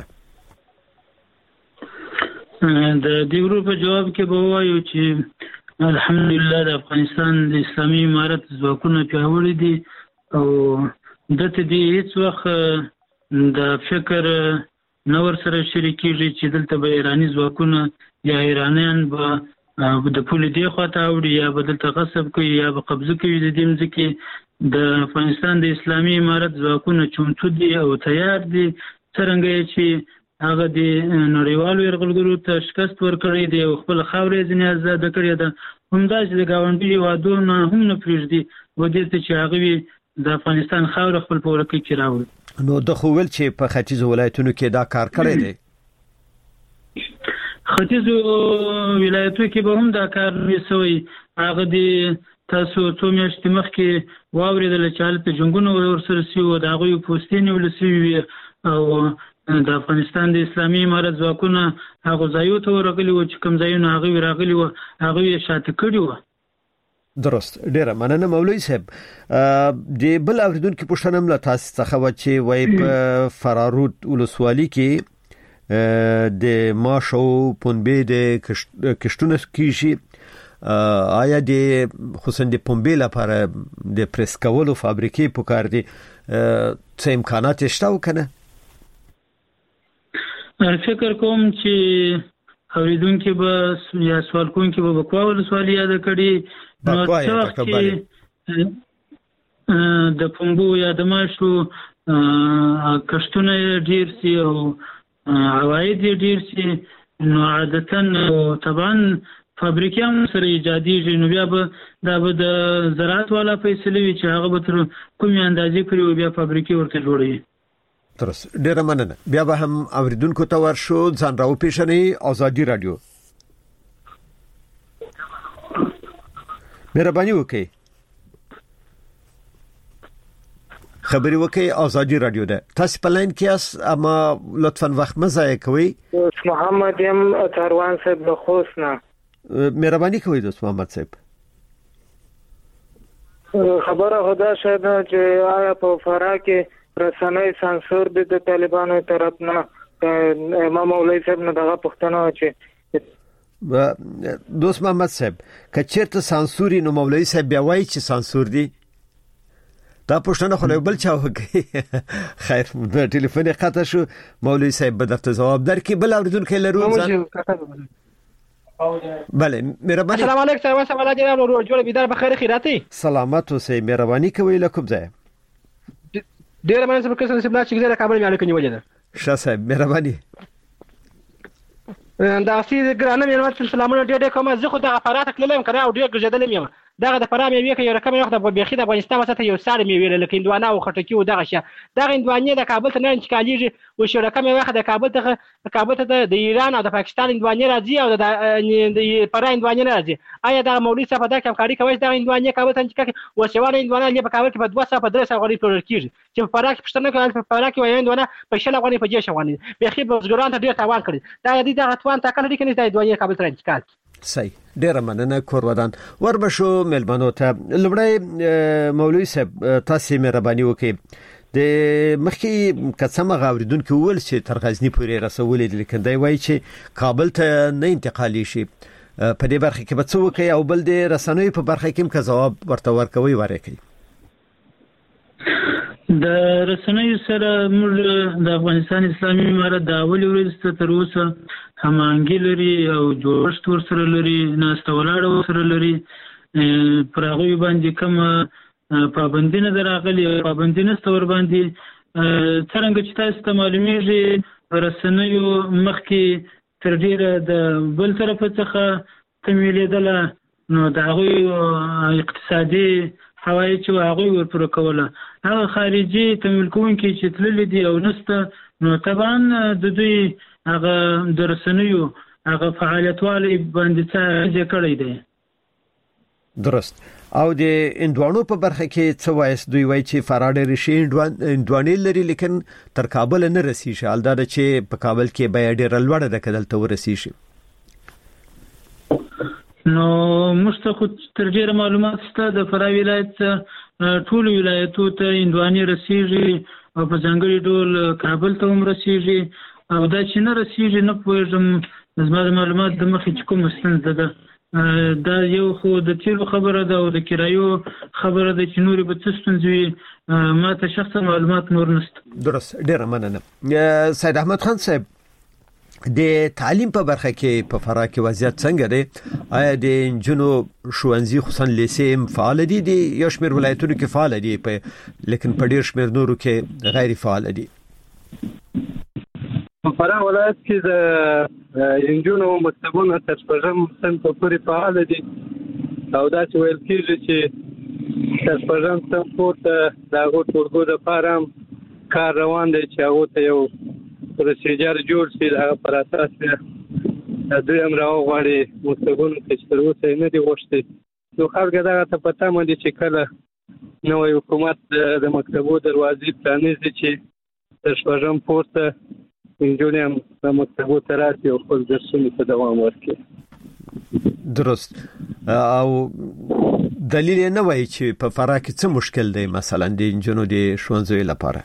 D: د دې ورو په جواب کې به وایو چې الحمدلله د افغانستان د اسلامي امارت ځواکونه پیاوړي دي او دته دې هیڅ وخت د فکر نور سره شریکېږي چې دلته به ایرانی ځواکونه یا ایرانیان به د پولې دی خواته اوړي یا بدلته غصب کوي یا به قبضه کوي د دې ځکه د افغانستان د اسلامي امارت ځواکونه چمتو دي او تیار دي څنګه چې هغه د نړیوالو یرغلګرو ته شکست ورکړی دی او خپل خاورې ځنې آزاد کړی ده. همداسې د ګاونډي هیوادونو هم نه پرېږدي ودې ته چې هغه د افغانستان خاور خپل په ورکه کې راوړي.
C: نو د خوول چې په ختیځ ولایتونو کې دا کار کړی دی.
D: ختیځ ولایتونو کې به هم دا کار نشوي. هغه د تاسو څو میاشتې مخکې واورېدل چې هلته جنګونه ورسره شوي د هغوی پوستې نیول شوي او د افغانستان د اسلامي امارت ځواکونه هغو ځایو ته ورغلي وو چې کوم ځایونه هغوی راغلي وو هغوی یې شاته کړي وو.
C: درست ډیره مننه مولوی صاحب. د بل اوریدونکو پوښتنه هم له تاسو څخه و چې وای په فرارود ولسوالي کې د ماشو پنبه د کشتونه کیږي. آیا د خصوصا د پنبه لپاره د پریس کولو فابریکې په کار دي څه امکانات شته وکنه؟
D: فکر کوم چې اوریدونکو به یا سوال کوونکو به بکوا ولسوالي یاد کړي. نو څه د پنبو یا د ماشو کشتونه ډیر سي او عواید ډیر سي نو عادتاً طبعا فابریکې هم سره ایجادیږي نو بیا به د زراعت والا فیصله وي چې هغه به تر کومې اندازې پورې بیا فابریکې ورته جوړوي.
C: درست ډیره مننه. بیا به هم اوریدونکو ته ورشو ځان راو پیښنې ازادي رادیو مهرباني وکړئ خبري وکي ازادي رادیو ده. تاسو په لاین کې اس اما لطفا وخت مزه کوي.
N: محمد یم تاروان صاحب د خوسنا
C: مهرباني کوي دوست محمد صاحب.
N: خبره خدا شاید چې آیا په فراه کې رسنۍ سانسور دي د طالبانو طرف نه. امام مولوی صاحب نه دغه پښتنه چې
C: دوست محمد صاحب کچېرته سانسوري نو مولوی صاحب بیا وایي چې سانسور دي. دا پښتنه خو بل چا وکي. خیر د ټلیفون قطع شو مولوی صاحب به درته جواب درکې. بل اوریدونکو لرو بله مهرباني.
O: السلام علیکم سلام جناب جوړ بيدار بخیر خیراتی
C: سلامت اوسئ. مهرباني کوي لکم ځای
O: ډیر مننه چې کله سبلا چې زه کابل مې اړیکې نیولې
C: ښه صاحب مهرباني.
O: دا سي ګرانه مې سلامونه ډېر کوم. زه خو د غفرات کلم کړه او ډېر ګرځیدل یم. دغه د فرام یو کې یو رقم وخت په بيخي د افغانستان وسته یو ساړ می ویل لکه اندوانه او خټکی او دغه شه دغه اندوانه د کابل ته نه انتقالیږي او شو رقم وخت د کابل ته د ایران او د پاکستان اندوانه راځي او د فرا اندوانه راځي. آیا د مولوی صاحب د کمکاري کوي د اندوانه کابل ته انتقال او شوانه اندوانه لې په کابل کې په 200 په 300 غوړي پلور کیږي چې په فرا کې پښتنه کوي په فرا کې وایي اندوانه په شل غوړي په جې شوانه بيخي بزګران ته ډیر تاوان کړی. دا دغه توان تاکل لري کني د اندوانه کابل ته انتقال
C: صحیح. ډیر مننه کور ودان وربشو ملمنو ته. لمړی مولوی صاحب تاسو مهرباني وکړئ د مخکې قسمه غوړیدونکو ول چې تر غزنی پورې رسولې دي لیکن دی وایي چې کابل ته نه انتقالي شي. په دې برخه کې به څه وکړي او بل د رسنوي په برخه کې هم ځواب ورته ورکوي ورکړي.
D: د رسنیو سره موږ د افغانستان اسلامي امارت د اول ورځ تر اوسه همانګي لري او جوړښت ورسره لري ناسته ولاړه ورسره لري. پر هغوی باندې کوم پابندي نه راغلي پابندي نشته ور باندې. څنګه چې تاسو ته معلومیږي رسنیو مخکې تر ډیره د بل طرف څخه تمویلېدله نو د هغوی اقتصادي حوايج چې هغه ورپر کوله هغه خارجي تمویل کوونکي چې تللی دي او نسته نو طبعا د دوی هغه درسنیو هغه فعالیتوالي باندې څه کړی دی.
C: درست. او د اندوانو په برخه کې څه وایي دوی وایي چې فرار ریشي اندواني لري لیکن تر کابل نه رسیږي حال دا چې په کابل کې به ډېر لوړ ده کدل ته ورسیږي.
D: نو مستخو تر ډیره معلومات شته د فراه ولایت ټول ولایتو ته اندواني رسیږي او په ځانګړي ډول کابل ته هم رسیږي او دا چې نه رسیږي نه پوهېږم زما د معلومات د مخې چې کوم ستونزه ده دا یو خو د تیلو خبره ده او د کرایو خبره ده چې نورې به څه ستونزې وي ما ته شخصا معلومات نور نشته.
C: درست ډیره مننه. سید احمد خان صاحب د تعلیم په برخه کې په فراه کې وضعیت څنګه دی؟ آیا د انجونو ښوونځي خصوصا لیسې فعال دي؟ د یو شمېر ولایتونو کې فعال دي لیکن په ډیر شمېر نورو کې غیر فعال دي.
E: په فراه ولایت کې د انجونو مکتبونه تر شپږم صنف پورې فعال دي او دا چې ویل کېږي چې تر شپږم صنف پورته د هغو ټولګو دپاره کار روان دی چې هغو ته یو پروسیجر جوړ شي د هغه پر اساس دوی هم راوغواړي مکتبونو ته چې تر اوسه یې نه دي غوښتي. نو خلک دغه ته په تمه دي چې کله نوی حکومت د مکتبو دروازې پرانیزي چې تر شپږم پورته انجونې هم د مکتبو ته راسي او خپل درسونو ته دوام ورکړي.
C: درست. او دلیل یې نه وایي چې په فراه کې څه مشکل دی مثلا د انجونو د ښوونځیو لپاره؟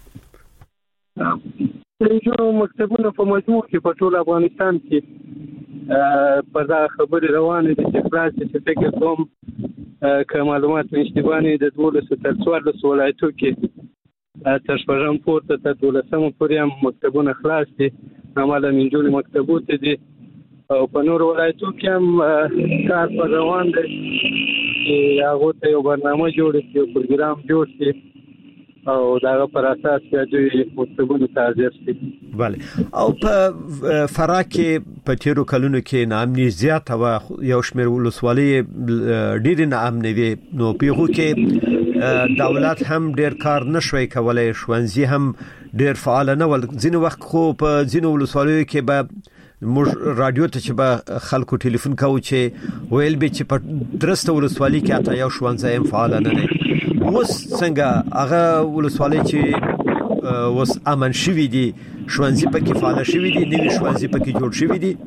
E: انجونو مکتبونه په مجموع کې په ټول افغانستان کې په دا خبرې روانې دي چې خلاص چې فکر کوم که معلومات اشتباه نه د 12 تر 14 ولایتو کې تر شپږم پورته تر 12 پورې هم مکتبونه خلاص دي عملاً انجونې مکتبو ته دي او په نور ولایتو کې هم کار پر روان دی چې هغو ته یو برنامه جوړ شي یو پروګرام جوړ شي او دغه پر اساس دوی مکتبونو ته حاضر شي.
C: بله. او په فراه کې په تیرو کلونو کې ناامني زیاته وه یو شمېر ولسوالۍ ډېرې ناامنې وې نو په هغو کې دولت هم ډېر کار نه شوی کولی ښوونځي هم ډېر فعال نه ول. ځینې وخت خو په ځینو ولسوالیو کې به موږ رادیو ته چې به خلکو ټلیفون کوو چې ویل به چې په درسته ولسوالۍ کې حتی یو ښوونځی هم فعال نه دی. اوس څنګه هغه ولسوالۍ چې اوس امن شوي دي ښوونځي پکې فعال شوي دي نوي ښوونځي پکې جوړ شوي دي؟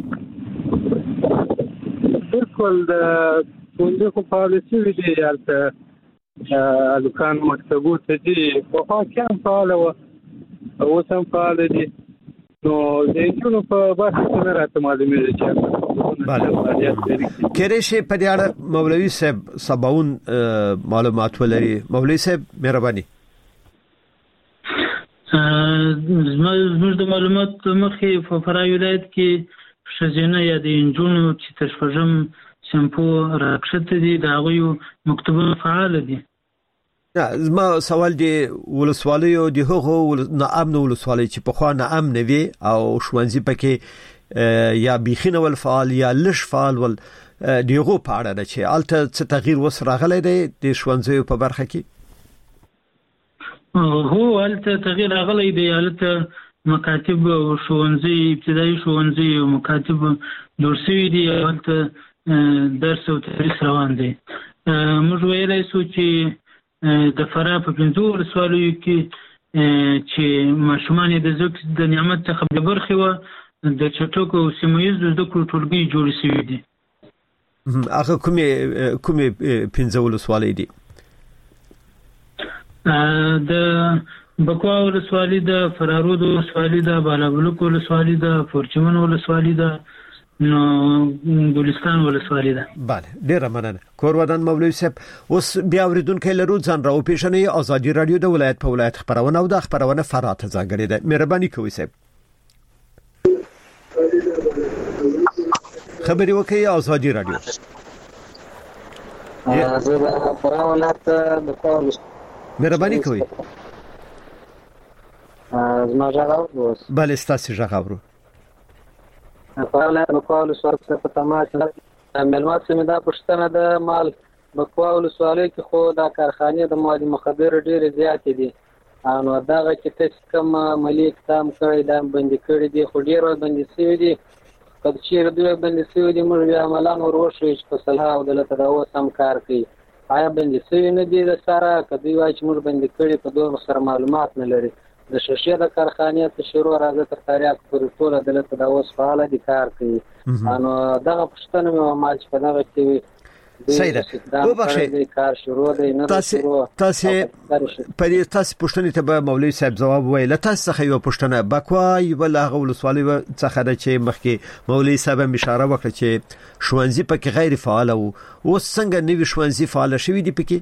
E: بالکل د ښوونځي خو فعال شوي دي هلته هلکان مکتبو ته دي پخوا کې هم فعاله وه اوس هم فعاله دي نو د انجونو په برخه کې نه راته معلومېږي چې
C: کېدای شي په دې اړه مولوي صاحب سباون معلومات ولري. مولوي صاحب مهرباني.
D: زموږ د معلومات مخې په فراه ولایت کې ښځینه یا د انجونو چې تر شپږم صنفو راکښته دي د هغوی مکتبونه فعال دي.
C: زما سوال دی ولسوالیو د هغو ناامن ولسوالۍ چې پخوا ناامن وي او ښوونځي پکې یا بیخي نه ول فعال یا لږ فعال ول د هغو په اړه ده چې هلته څه تغییر اوس راغلی دی د ښوونځیو په برخه کې؟
D: هو هلته تغییر راغلی دی. هلته مکاتب او ښوونځي ابتدایي ښوونځي او مکاتب جوړ شوي دي او هلته درس او تدریس روان دی. موږ ویلی سو چې د فراه په 15 ولسوالیو کې چې ماشومان یې د نعمت څخه بې برخې وه د چټکو او سیمه ییزو زده کړو ټولګۍ جوړې شوي دي.
C: هغه کومې 15 ولسوالۍ دي؟
D: د بکوا ولسوالۍ ده، فرارود ولسوالۍ ده، بالابلوک ولسوالۍ ده، پورچمن ولسوالۍ ده، نو ګلستان ولسوالۍ ده.
C: بله ډیره مننه. کورودان مولوي صاحب اوس بیا اوریدونکو لرو ځان راو پیژنې ازادي رادیو د ولایت په ولایت خبرونه او د خبرونه فراه ته ځانګړې ده. مهرباني کوئ صاحب خبري وکي ازادي رادیو.
J: زه فراه ولایت د کول
C: مهرباني کوئ.
J: زما ژغاورو.
C: بله ستاسو ژغاورو.
J: فعلا په کول سره په تماس ملمات سمې دا پښتنه د مال بکوا ولسوالۍ کې خو دا کارخانې د مواد مخدر ډېرې زیاتې دي نو دغه کې تاسو کوم ملي اقدام کړی دا بندي کړی دي خو ډېر بندي شوی دي کله چې دوی بندي شوی دي موږ عملاً ورشو چې په صلاح او دلته دا اوس هم کار کوي آیا بندي شوی نه دي د سره کدی وای چې موږ بندي کړی په دوه سره معلومات نه لري د شیشې د کارخانې ته شروع راځي تر تاریخ پورې ټول دلته دا اوس فعال دي کار کوي نو دغه پښتنه مې ما چې په دغه کې
C: صحیح ده وبخښئ
J: کار شروع دی نه
C: تاسو په تاسو پښتنې ته به مولوي صاحب جواب ویل تاسو څخه یو پښتنه بکوای ولا غولسوالي څخه د چې مخکې مولوي صاحب اشاره وکړه چې شوانزي پکې غیر فعال او څنګه نوې شوانزي فعال شوې دي پکې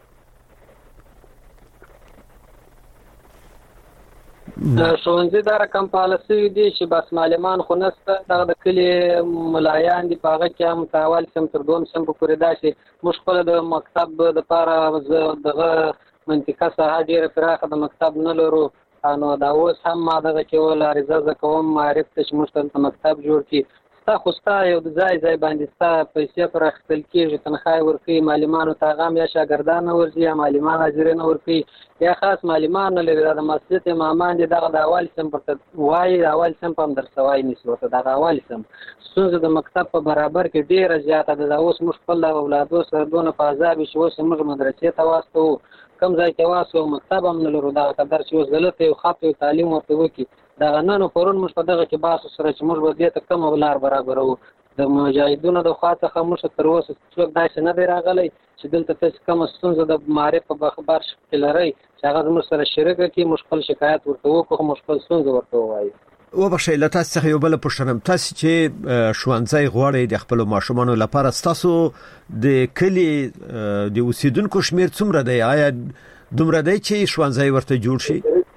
J: شوانزي دا رقم پالیسي دي چې بس معلمان خو نسته دغه د کلی ملایان دي پاغه کې هم تاوال سم تر دوم سم پورې داسي مشکل د مکتب د لپاره دغه منطقه سره ډیره پراخه د مکتب نه لرو نو دا اوس هم ما دغه کې ول عرضه کوم معرفت چې مشتل مکتب جوړ کی ستا خوستا یو د ځای باندې ستا پیسې پر خپل کېږي تنخواه ورکړي معلمانو ته غام یا شاګردان ورځي یا معلمان حاضرین ورکړي یا خاص معلمان لري د مسجد امامان دي دغه د اول سم پر وای اول سم په درسوای نسبت دغه اول سم څنګه د مکتب په برابر کې ډیره زیاته د اوس مشکل د اولادو سره دونه په عذاب شو چې موږ مدرسې ته واسطو کم ځای کې واسو مکتب هم نه لرو دا قدر چې غلطه او خاطئ تعلیم ورته وکي دا غننو پرون موږ په دغه کې باسو سره چې موږ به دې ته کم ولار برابرو د مجاهدونو د خواته خاموش تر اوسه څوک داسې نه دی راغلی چې دلته تاسو کوم ستونزه د معرفت په خبر شکل لري چې هغه موږ سره شریک کړي مشکل شکایت ورته وکړو مشکل ستونزه ورته وایي
C: وبخښئ له تاسو څخه یو بل پوښتنه تاسو چې شوانځي غواړي د خپل ماشومانو لپاره تاسو د کلی د اوسیدونکو شمیر څومره دی آیا دومره دی چې شوانځي ورته جوړ شي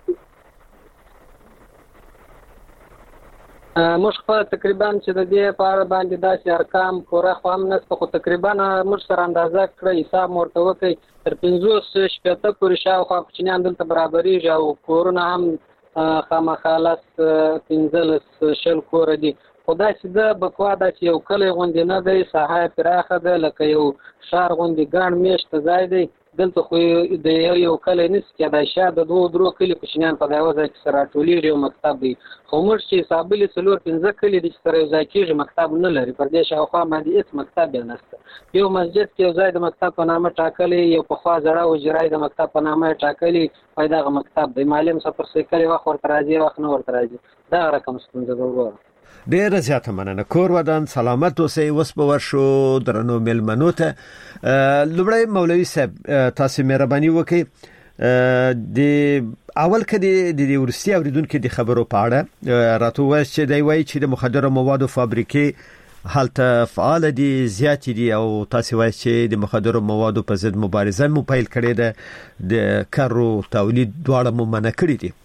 J: موږ په تقریبا چې د دې په باندې داسې ارقام پوره خو هم نسته خو تقریبا موږ سره اندازه کړی حساب مرته وکړي تر 500 شپته پورې شاوخوا کوچنیان دلته برابرېږي او کورونه هم خامخالص 15 شل کور دي خدای چې د بکوا د یو کلی غوندې نه دی ساحه پراخه ده لکه یو شهر غوندې ګڼ میشت ځای دی دلته خو د یو کلی نس کې د شاده د دوه درو کلی کوچنیان په دایو ځای کې سره ټولېږي او مکتب دی خو موږ چې حسابلې څلور 15 کلی د سره ځای کې مکتب نه لري پر دې شاوخوا باندې هیڅ مکتب نه نشته یو مسجد کې ځای د مکتب په نامه ټاکلې یو په خوا زړه او جرای د مکتب په نامه ټاکلې پیداغه مکتب د معلم سفر سیکلې وخت ورته راځي وخت نه ورته راځي دا رقم ستونزه ده
C: ډیر زیاته مننه کور ودان سلامت اوسئ وس په ورشو درنو ملمنو ته لومړی مولوي صاحب تاسو مهرباني وکړئ د اول کدي د ورستی اوریدونکو د خبرو په اړه راته وایي چې دی وایي چې د مخدره موادو فابریکې حالته فعال دي زیات دي او تاسو وایي چې د مخدره موادو په ضد مبارزه مو پیل کړې ده د کارو تولید دواړه مو منع کړی دي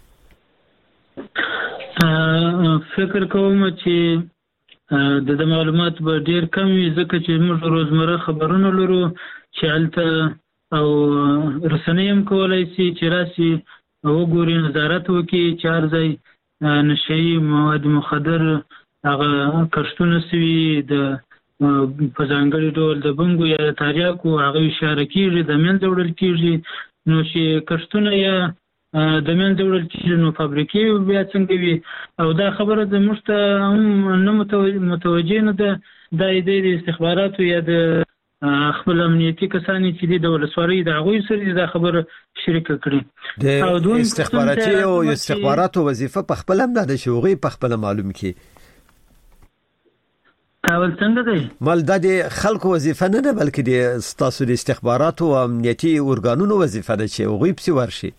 D: فکر کوم چې د معلومات به ډیر کم وي ځکه چې موږ روزمره خبرونه لرو چې الته او رسنیم کولای شي چې راسي وګوري نظارت وکړي چې ارزي نشي مواد مخدر هغه کښتونه سوي د په ځانګړي ډول د بنګو یا تاریاکو هغه اشاره کیږي د منځ وړل کیږي نو چې کښتونه یا د من جوړل چې نو فابریکې بیا څنګه وي او دا خبره د مشته نه متوجه نه ده د استخباراتو یا د خپل امنیتي کسانی چې د ولسوالۍ د غوي سره دا خبره شریک کړي
C: او د استخباراتي او استخباراتو وظیفه په خپل هم نه شوغي په خپل معلوم کی
D: کاول څنګه دی
C: مال د خلکو وظیفه نه ده بلکې د تاسو د استخباراتو او امنیتي ارګانونو وظیفه ده چې غوي پسې ورشي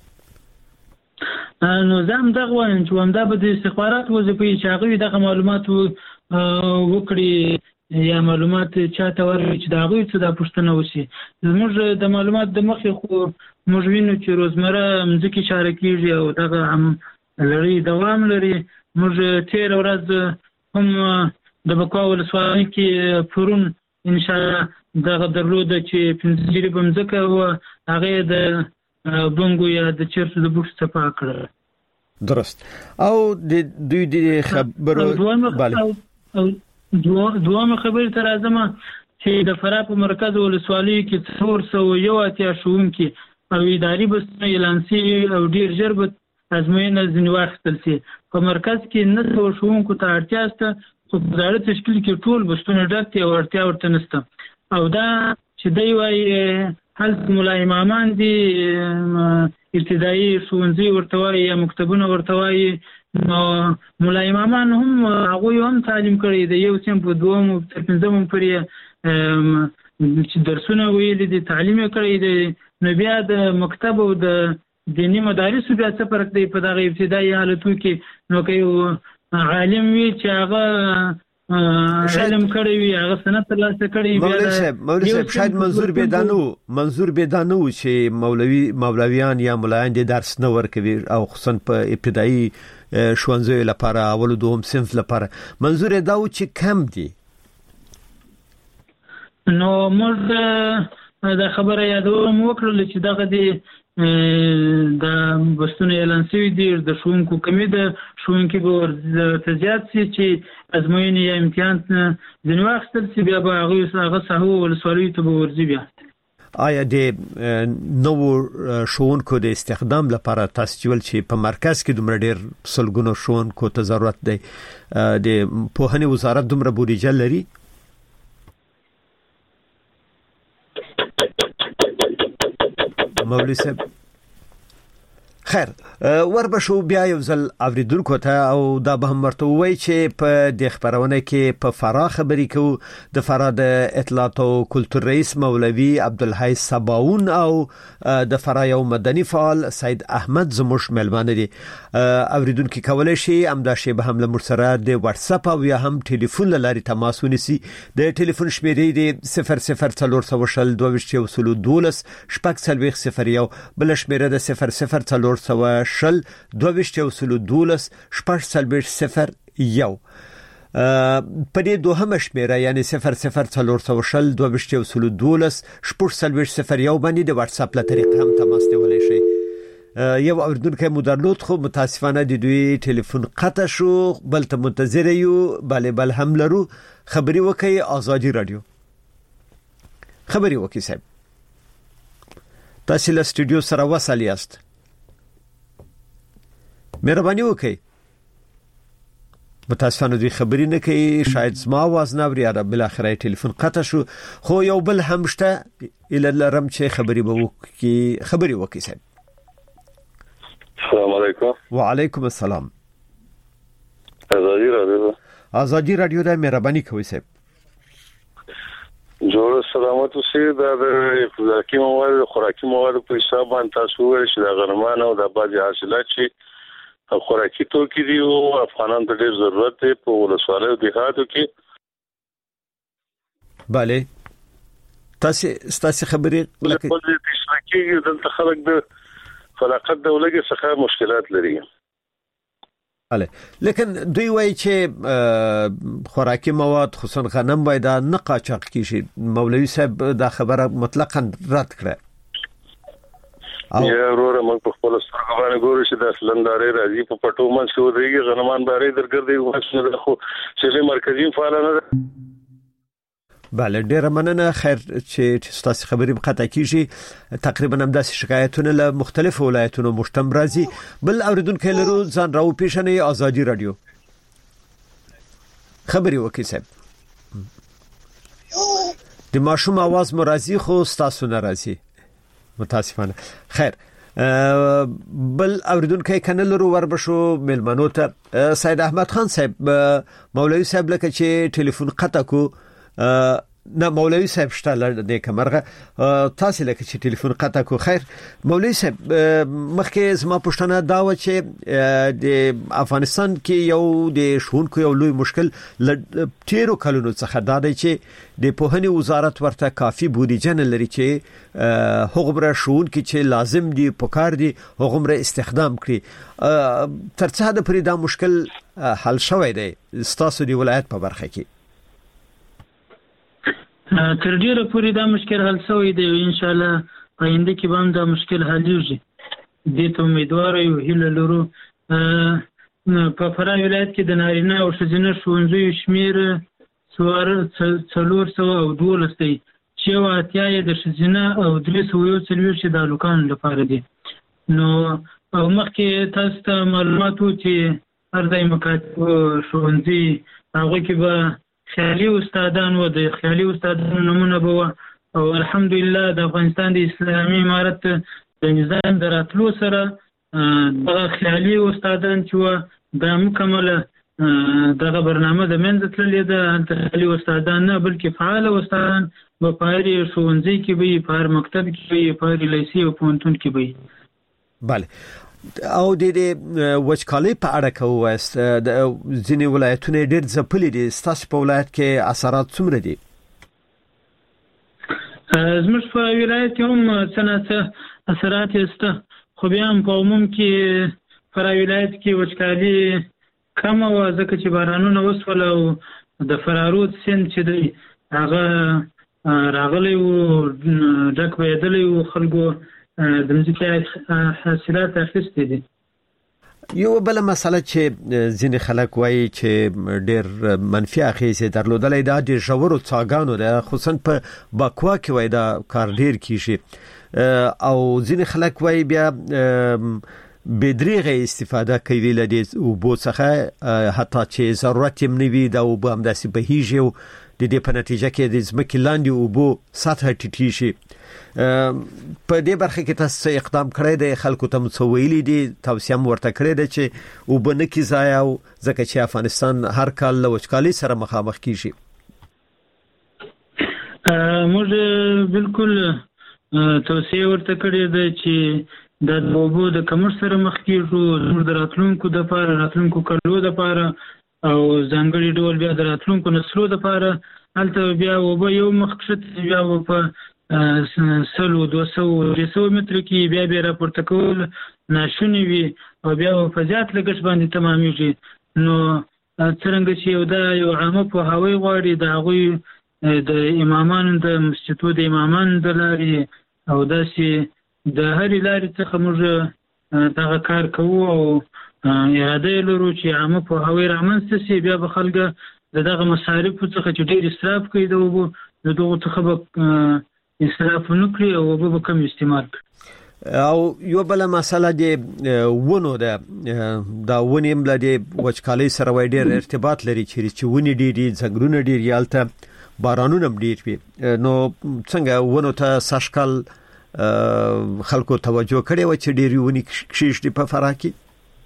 D: نو زم دغه وایم چې همدا به د استخبارات وظیفه چې هغه دغه معلومات وکړي یا معلومات چاته ورکړي چې دا غوي څه د پښتنه وشي موږ د معلومات د مخې خو موږ وینو چې روزمره مځکه اشاره کیږي او دغه هم لري دوام لري موږ تیر ورځ هم د بکوا ولسوالۍ کې پرون ان شاء الله دغه درلود چې پنځه بمځکه او هغه د بنګو یا د چیرته د بوټ صفا کړل
C: درست او د دوی د خبرو
D: دوه خبرې تر ازمه چې د فراه په مرکز ولسوالۍ کې 481 ښوونکي او اداري بستونه اعلان شوي او ډېر ژر به ازموینه ځینې واخیستل شي. په مرکز کې 900 ښوونکو ته اړتیا شته، خو په زاړه تشکیل کې ټول بستونه ډک دي او اړتیا ورته نشته. او دا چې دی وایي هلته ملا امامان دي، ابتدایي ښوونځي ورته وایي یا مکتبونه ورته وایي، نو ملا امامان هم هغوی هم تعلیم کړی دی، یو صنف په دوم تر پنځم پورې چې درسونه ویلي دي تعلیم یې کړی دی. نو بیا د مکتب او د دیني مدارسو بیا څه فرق دی په دغه ابتدایي حالتو کې؟ نو که یو عالم وي چې هغه علم کړی وي، هغه سند ترلاسه کړی وي.
C: مولوي صاحب شاید منظور بېدانه و چې مولویان یا ملایان دې درس نه ورکوي او خصوصا په ابتدایي ښوونځیو لپاره اول او دوم صنف لپاره. منظور یې دا و چې کم دي.
D: نو موږ دا خبره یادوم وکړل چې دغه د بستونه اعلان شوي دي، د ښوونکو کمی ده، ښوونکي به ورته زیات شي چې ازموینې یا امتحان ځینې واخیستل شي، بیا به هغه ساحو ولسوالیو ته به ورځي. بیا
C: آیا د نوو ښوونکو د استخدام لپاره تاسو چې چې په مرکز کې دومره ډېر سلګونو ښوونکو ته ضرورت دی، د پوهنې وزارت دومره بودیجه لري؟ مولوي صاحب خیر وربشو بیا یو ځل اوریدونکو ته او دا به هم ورته وایي چې په د خبرونه کې په فراه خبرې کوو د فراه د اطلاعات او کلتور رئیس مولوي عبدالحی صباون او د فراه یو مدني فعال سید احمد زموږ ملمانه دي. اوریدونکو کولای شي همدا شی به هم له موږ سره د واتس اپ او یا هم ټلیفون لاري تماس ونیسي. د ټلیفون شمیرې دی 00402212 شپږ څلوېښت 01 بل شمیره د 00 شل 2212 شپږ څلوېښت 01 په دې دوهمه شمیره یعنی 0040 2212 شپږ څلوېښت 01 باندې د واتس اپ له طریقې هم تماس نیولی شي. یو اوریدونکی مو درلود خو متاسفانه د دوی ټلیفون قطع شو، بل ته منتظر یو، بل هم لرو. خبري وکي آزادي رادیو. خبري وکي صاحب تاسو له سټوډیو سره وصل یاست، مهرباني وکړئ. متاسفانه دوی خبرې نه کوي، شاید زما आवाज نه اوري، یا بل اخر ټلیفون قطع شو. خو یو بل هم شته اله لرم چې خبرې به وکړي. خبرې وکړي صاحب.
P: السلام علیکم.
C: وعلیکم السلام.
P: آزادی
C: رادیو دا مهرباني کوي صاحب.
P: جوړ سلامت اوسئ. دا د خوراکي مواد په حساب باندې تاسو وایي چې د غنمانو او د بعضي حاصلات چې خوراکي توکي دي او افغانانو ته ډېر ضرورت دی په ولسوالیو دیهاتو کې.
C: bale تاسو خبرې
P: لکه په تشکیل دلته خلک د فلاقت دولګي څخه مشکلات لري.
C: لیکن دوی وایي چې خوراکي مواد خصوصا غنم باید نه قاچاق کیږي. مولوي صاحب دا خبره مطلقاً رد کړه.
P: یا وروره موږ په خپل سترګو باندې ګورو چې د اسلندارې راځي په پټو منځ کې ودرېږي، غنمان بارې درګرځي وښنه خو چې مرکزي فعال نه ده.
C: بله ډیره مننه. خیر چې تاسو خبرې قطع کیږي. تقریبا هم داسې شکایتونه له مختلفو ولایتونو مشتم راځي. بل اوریدونکو لرو ځان راو پیښنې آزادي رادیو. خبرې وکړئ صاحب. د ماشوم आवाज مو راځي خو تاسو نه راځي متاسفانه. خیر بل اوریدونکو کنه لرو وربشو ملمنو ته سید احمد خان صاحب. مولوي صاحب لکه چې ټلیفون قطع کو نه مولوي صاحب شته د کمرغه تاسو لکه چې ټلیفون قطع کو. خیر مولوي صاحب مخکې زما پوښتنه دا و چې د افغانستان کې یو د ښوونکو یو لوی مشکل تیرو کلونو څخه دا دی چې د پوهنې وزارت ورته کافي بودیجه نه لري چې هغومره ښوونکي چې لازم دي پکار دي هغومره استخدام کړي. تر څه حده پورې دا مشکل حل شوی دی ستاسو د ولایت په برخه کې؟
D: تر ډیره پورې دا مشکل حل شوی دی. ان شاء الله آینده کې به هم دا مشکل حلیږي. دې ته امیدوار یو، هیله لرو. په فراه ولایت کې د نارینه او ښځینه ښوونځیو شمیر 412 دی چې یو اتیا یې د ښځینه او 341 د هلکانو لپاره دي. نو او مخکې تاسو ته معلومات وو چې هر ځای مکاتب ښوونځي هغه کې به خیالي استادان و د خیالي استادانو نمونه به وه او الحمدلله د افغانستان د اسلامي امارت د نظام د راتلو سره دغه خیالي استادان چې وه دا مکمله دغه برنامه د منځه تللې ده. هلته خیالي استادان نه بلکې فعاله استادان به په هر ښوونځي کې به وي، په هر مکتب کې به وي، په هر لیسې او پوهنتون کې به وي.
C: بله او د وچکالۍ په اړه که ووایاست ځینې ولایتونه ډېر ځپلي دي، ستاسو په ولایت کې اثرات څومره دي؟
D: زموږ په ولایت کې هم څه نه څه اثرات یې شته، خو بیا هم په عموم کې فراه ولایت کې وچکالي کمه وه ځکه چې بارانونه وسول او د فرارود سیند چې دی هغه راغلی و، ډک بهېدلی و، خلکو د مځکې حاصلات اخیستي دي.
C: یو بله مسله چې ځینې خلک وایي چې ډېر منفي اغېز یې درلودلی دا د ژورو څاګانو ده، خصوصا په بکوا کې وایي دا کار ډېر کیږي او ځینې خلک وایي بیا بېدریغه استفاده کوي له دې اوبو څخه حتی چې ضرورت یې نه وي دا اوبه همداسې بهیږي او د دې په نتیجه کې د ځمکې لاندې اوبو سطحه ټیټېږي. په دې برخه کې تاسو اقدام کړی دی، خلکو ته څه ویلي دي، توصیه مو ورته کړې ده چې اوبه نه کړي ضایع ځکه چې افغانستان هر کال له وچکالۍ سره مخامخ کیږي؟
D: موږ بالکل توصیه ورته کړې ده چې د اوبو د کمښت سره مخ کیږو، زموږ د راتلونکو دپاره راتلونکو کلو دپاره او ځانګړي ډول بیا د راتلونکو نسلو دپاره هلته بیا اوبه یو مخ کښته بیا په 100-200 متره کې بیا راپورته کول ناشوني وي او بیا په زیات لګښت باندې تمامیږي. نو څرنګه چې یو عامه پوهاوی غواړي د هغوی د امامانو د مسجدو د امامانو د لارې او داسې د هرې لارې څخه موږ دغه کار کوو او اراده یې لرو چې عامه پوهاوی رامنځته شي، بیا به خلک د دغه مصارفو څخه چې ډېر اسراف کوي د اوبو د دغو څخه به اسراف نه کړي او اوبه به کم استعمال کړي.
C: او یو بله مسله د ونو ده، دا ونې هم له دې وچکالۍ سره وایي ډېر ارتباط لري، چې ونې ډېر دي، ځنګلونه ډېر دي، هلته بارانونه هم ډېر وي. نو څنګه ونو ته سږ کال خلکو توجه کړې وه چې ډېرې ونې کښېږدي په فراه کې؟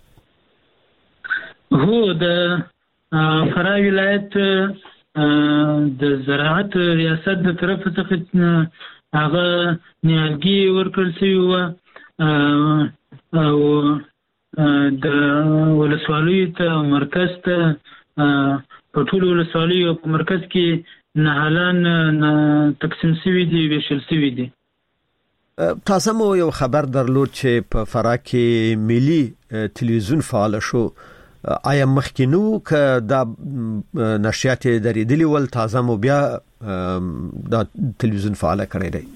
D: هو د فراه ولایت د زراعت ریاست د طرف څخه هغه نیالګي ورکړل شوي وه او د ولسوالیو ته مرکز ته په ټولو ولسوالیو په مرکز کې نهالان تقسیم شوي دي، ویشل شوي دي.
C: تاسو مو یو خبر درلود چې په فراه کې ملي تلویزیون فعال شو، آیا مخکې نو که دا نشریات درېدلي ول تازه مو بیا دا تلویزیون فعال کړی دی؟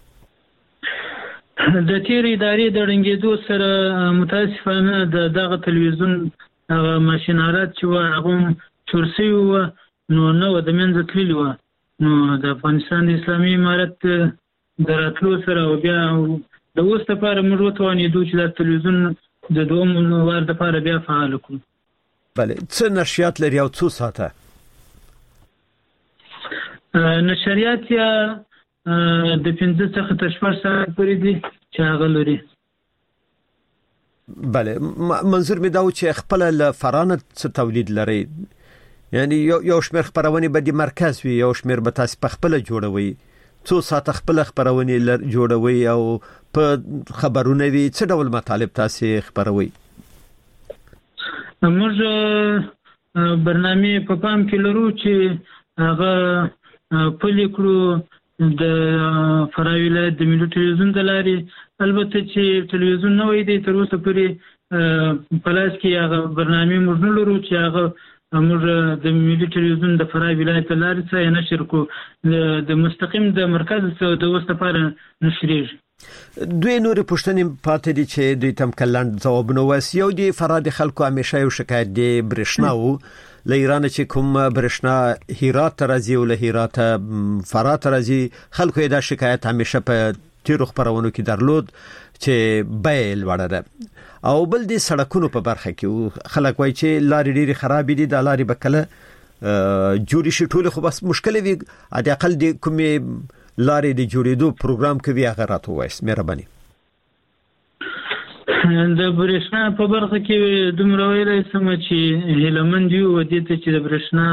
D: د تیر ادارې د ړنګېدو سره متاسفانه دغه تلویزیون هغه ماشینالات چې وه هغه هم چور شوي وه، نو نه وه د منځه تللي وه. نو د افغانستان د اسلامي امارت د راتلو سره او بیا د اوس لپاره موږ وتوانېدو چې دا تلویزیون د دوم وار دپاره بیا فعال کړو.
C: بله، څه نشریات لري او څو ساعته؟
D: نشریات یا د 15 څخه تر 6 ساعت پورې دي چې هغه لري.
C: بله، منظور مې دا و چې خپل له فراه نه څه تولید لري، یعنی یو شمېر خپرونې به د مرکز وي، یو شمېر به تاسو په خپله جوړوي، څو ساعته خپل خپرونې جوړوي او په خبرونه وي، څه ډول مطالب تاسو خبروي؟
D: موږ برنامه په پام کې لرو چې هغه پلي کړو د فراه ولایت د ملي تلویزیون د لارې. البته چې تلویزیون نه وي دی تر اوسه پورې په لاس کې هغه برنامه موږ نه لرو چې هغه موږ د ملي تلویزیون د فراه ولایت لارې څخه نشر کو د مستقیم د مرکز څخه د اوس لپاره نشریږي.
C: دوی نور پښتنې پاتې دي چې دوی تم کلند ځوابونه وایي. یو دی فراد خلکو همیشه یو شکایت دی برښنا وو له ایران چې کوم برښنا هرات ته راځي او له هرات فرات ته راځي. خلکو دا شکایت همیشه په تیرو خبرونو کې درلود چې بیل وړه ده. او بل دي سړکونو په برخه کې خلک وایي چې لارې ډېری خراب دي، د لارې بکله جوړې شي ټول خو بس مشکل وي، د اقل د کومې لارې د جوړېدو پروګرام کوي هغه راته وایي. مهرباني.
D: د برښنا په برخه کې دومره ویلای سم چې هیلمند یو ودی ته چې د برښنا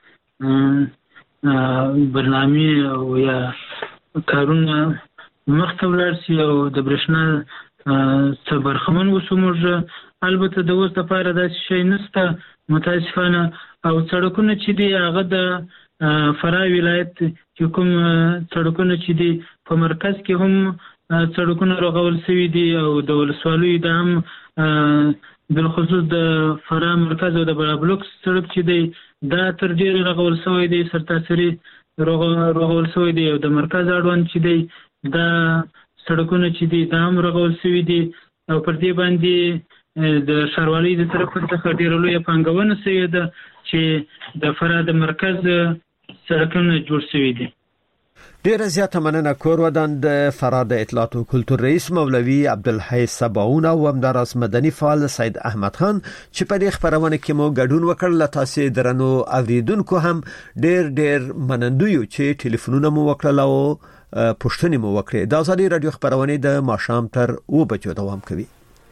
D: برنامه او یا کارونه مخته ولاړ شي او د برښنا برخمن وسومږه. البته د اوس لپاره دا شی نشته متاسفانه. او سړکونه چې دی هغه د فراه ولایت چې کوم سړکونه چې دی په مرکز کې هم سړکونه رغول شوي دي او د ولسوالیو د هم بالخصوص د فراه مرکز او د بلوک سړک چې دی دا تر ډیره رغول شوی دی، سرتاسري رغول شوی دی. او د مرکز اړوند چې دی دا سړکونه چې دی دا هم رغول شوي دي او پر دې باندې د ښاروالۍ د طرف څخه ډیره لویه پانګونه شوې ده چې د فراه د مرکز سړکونه جوړ شوي دي.
C: ډیره زیاته مننه. کور ودان د فراه د اطلاعات او کلتور رئیس مولوي عبدالحی سباون او همداراز مدني فعال سید احمد خان چې په دې خبرونه کې مو ګډون وکړ. لاسه درنو اوریدونکو هم ډیر منندوی چې ټلیفونونه مو وکړل او پښتني مو وکړه. د آزادي رادیو خبرونه د ماښام تر 2 بجو دوام کوي.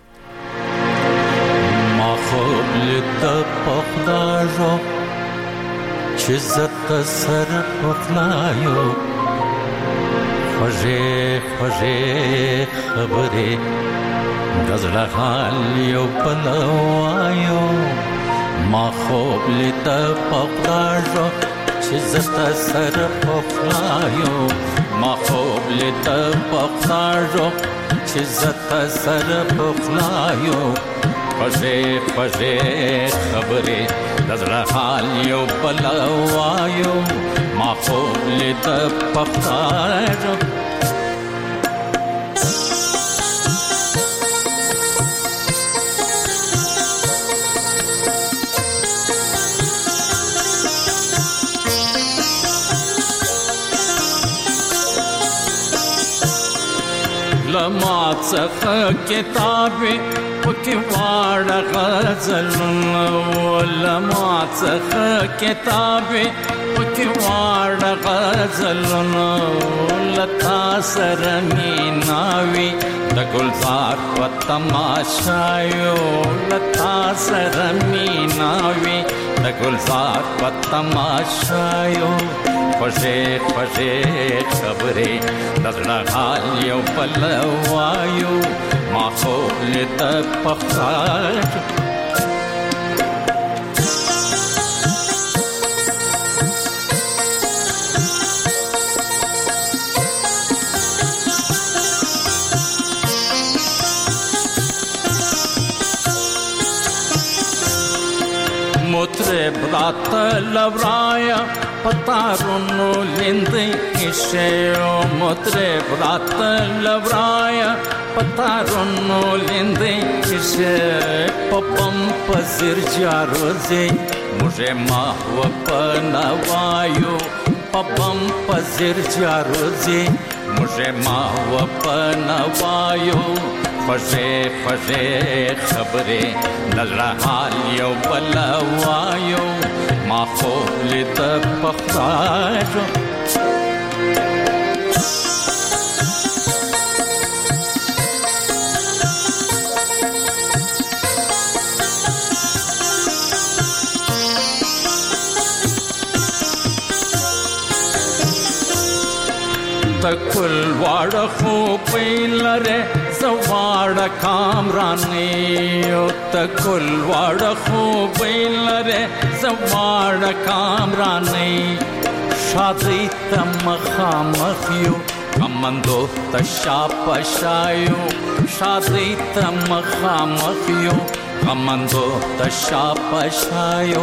Q: ما خوب لید پخداجو چې زت سر پخلایو خوږه خبره غزل حال یو پلوایو. ما خوب لید پخداجو چې زت سر پخلایو. ما خوب لید پخداجو چې زت سر پخلایو. خوږه خبره دزړه حال یو بلوایو. ما خوب لید پخداجو لما څخه کتابه پکې واړه غزلونه. لما څخه کتابه پکې واړه غزلونه. لتا سره میناوي د ګلزار په تماشایو. لتا سره میناوي د ګلزار په تماشایو. خوږه خبره دزړه حال یو پلوایو. ما خوب لید پخداجو مطرب رات لورایا پتارونو لیندې کښیو. مطرب رات لورایا پتارونو لیندې کښې. پپم پزر جاروزي مجھے ماهو پنوایو. پپم پزر جاروزي مجھے ماهو پنوایو. خوږه خبره نظر حال یو بلوایو. ما خوب لید پخداجو تکل واړه خو پیلره زواړه کامرانی. تکل واړه خو پیلره زواړه کامرانی. شادی تمخامخ یو کمندو تشاپشایو. شادی تمخامخ یو کمندو تشاپشایو.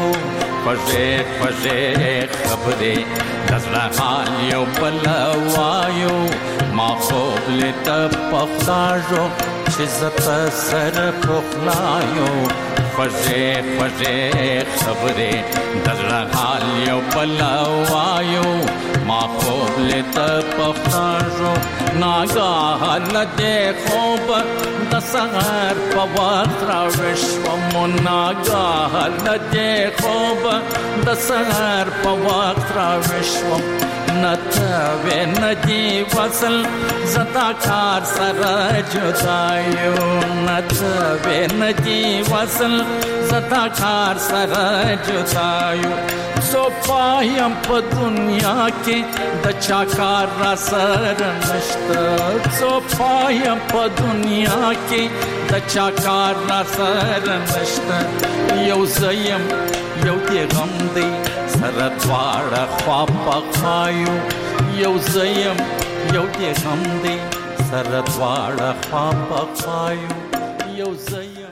Q: خوږه خبره دزړه حال یو بلوایو. ما خوب لیده پخلاجو چې زتا سره پخلایو خوږې خوږې خبرې دزړه حال یو پلوایو ما خوب لیده پخلاجو ناګاه لدې خوب د سحر په وخت راوښوم ناګاه لدې خوب د سحر په وخت راوښوم نتوې ندی وصل زتا کار سره جدایو نتوې ندی وصل زتا کار سره جدایو زو پایم په دنیا کې د چا کار را سره نشته زو پایم په دنیا کې د چا کار را سره نشته یو زیم یو دې غم دی سره دواړه خوا پخایو یو زیم یو دې غم دی سره دواړه خوا پخایو یو زیم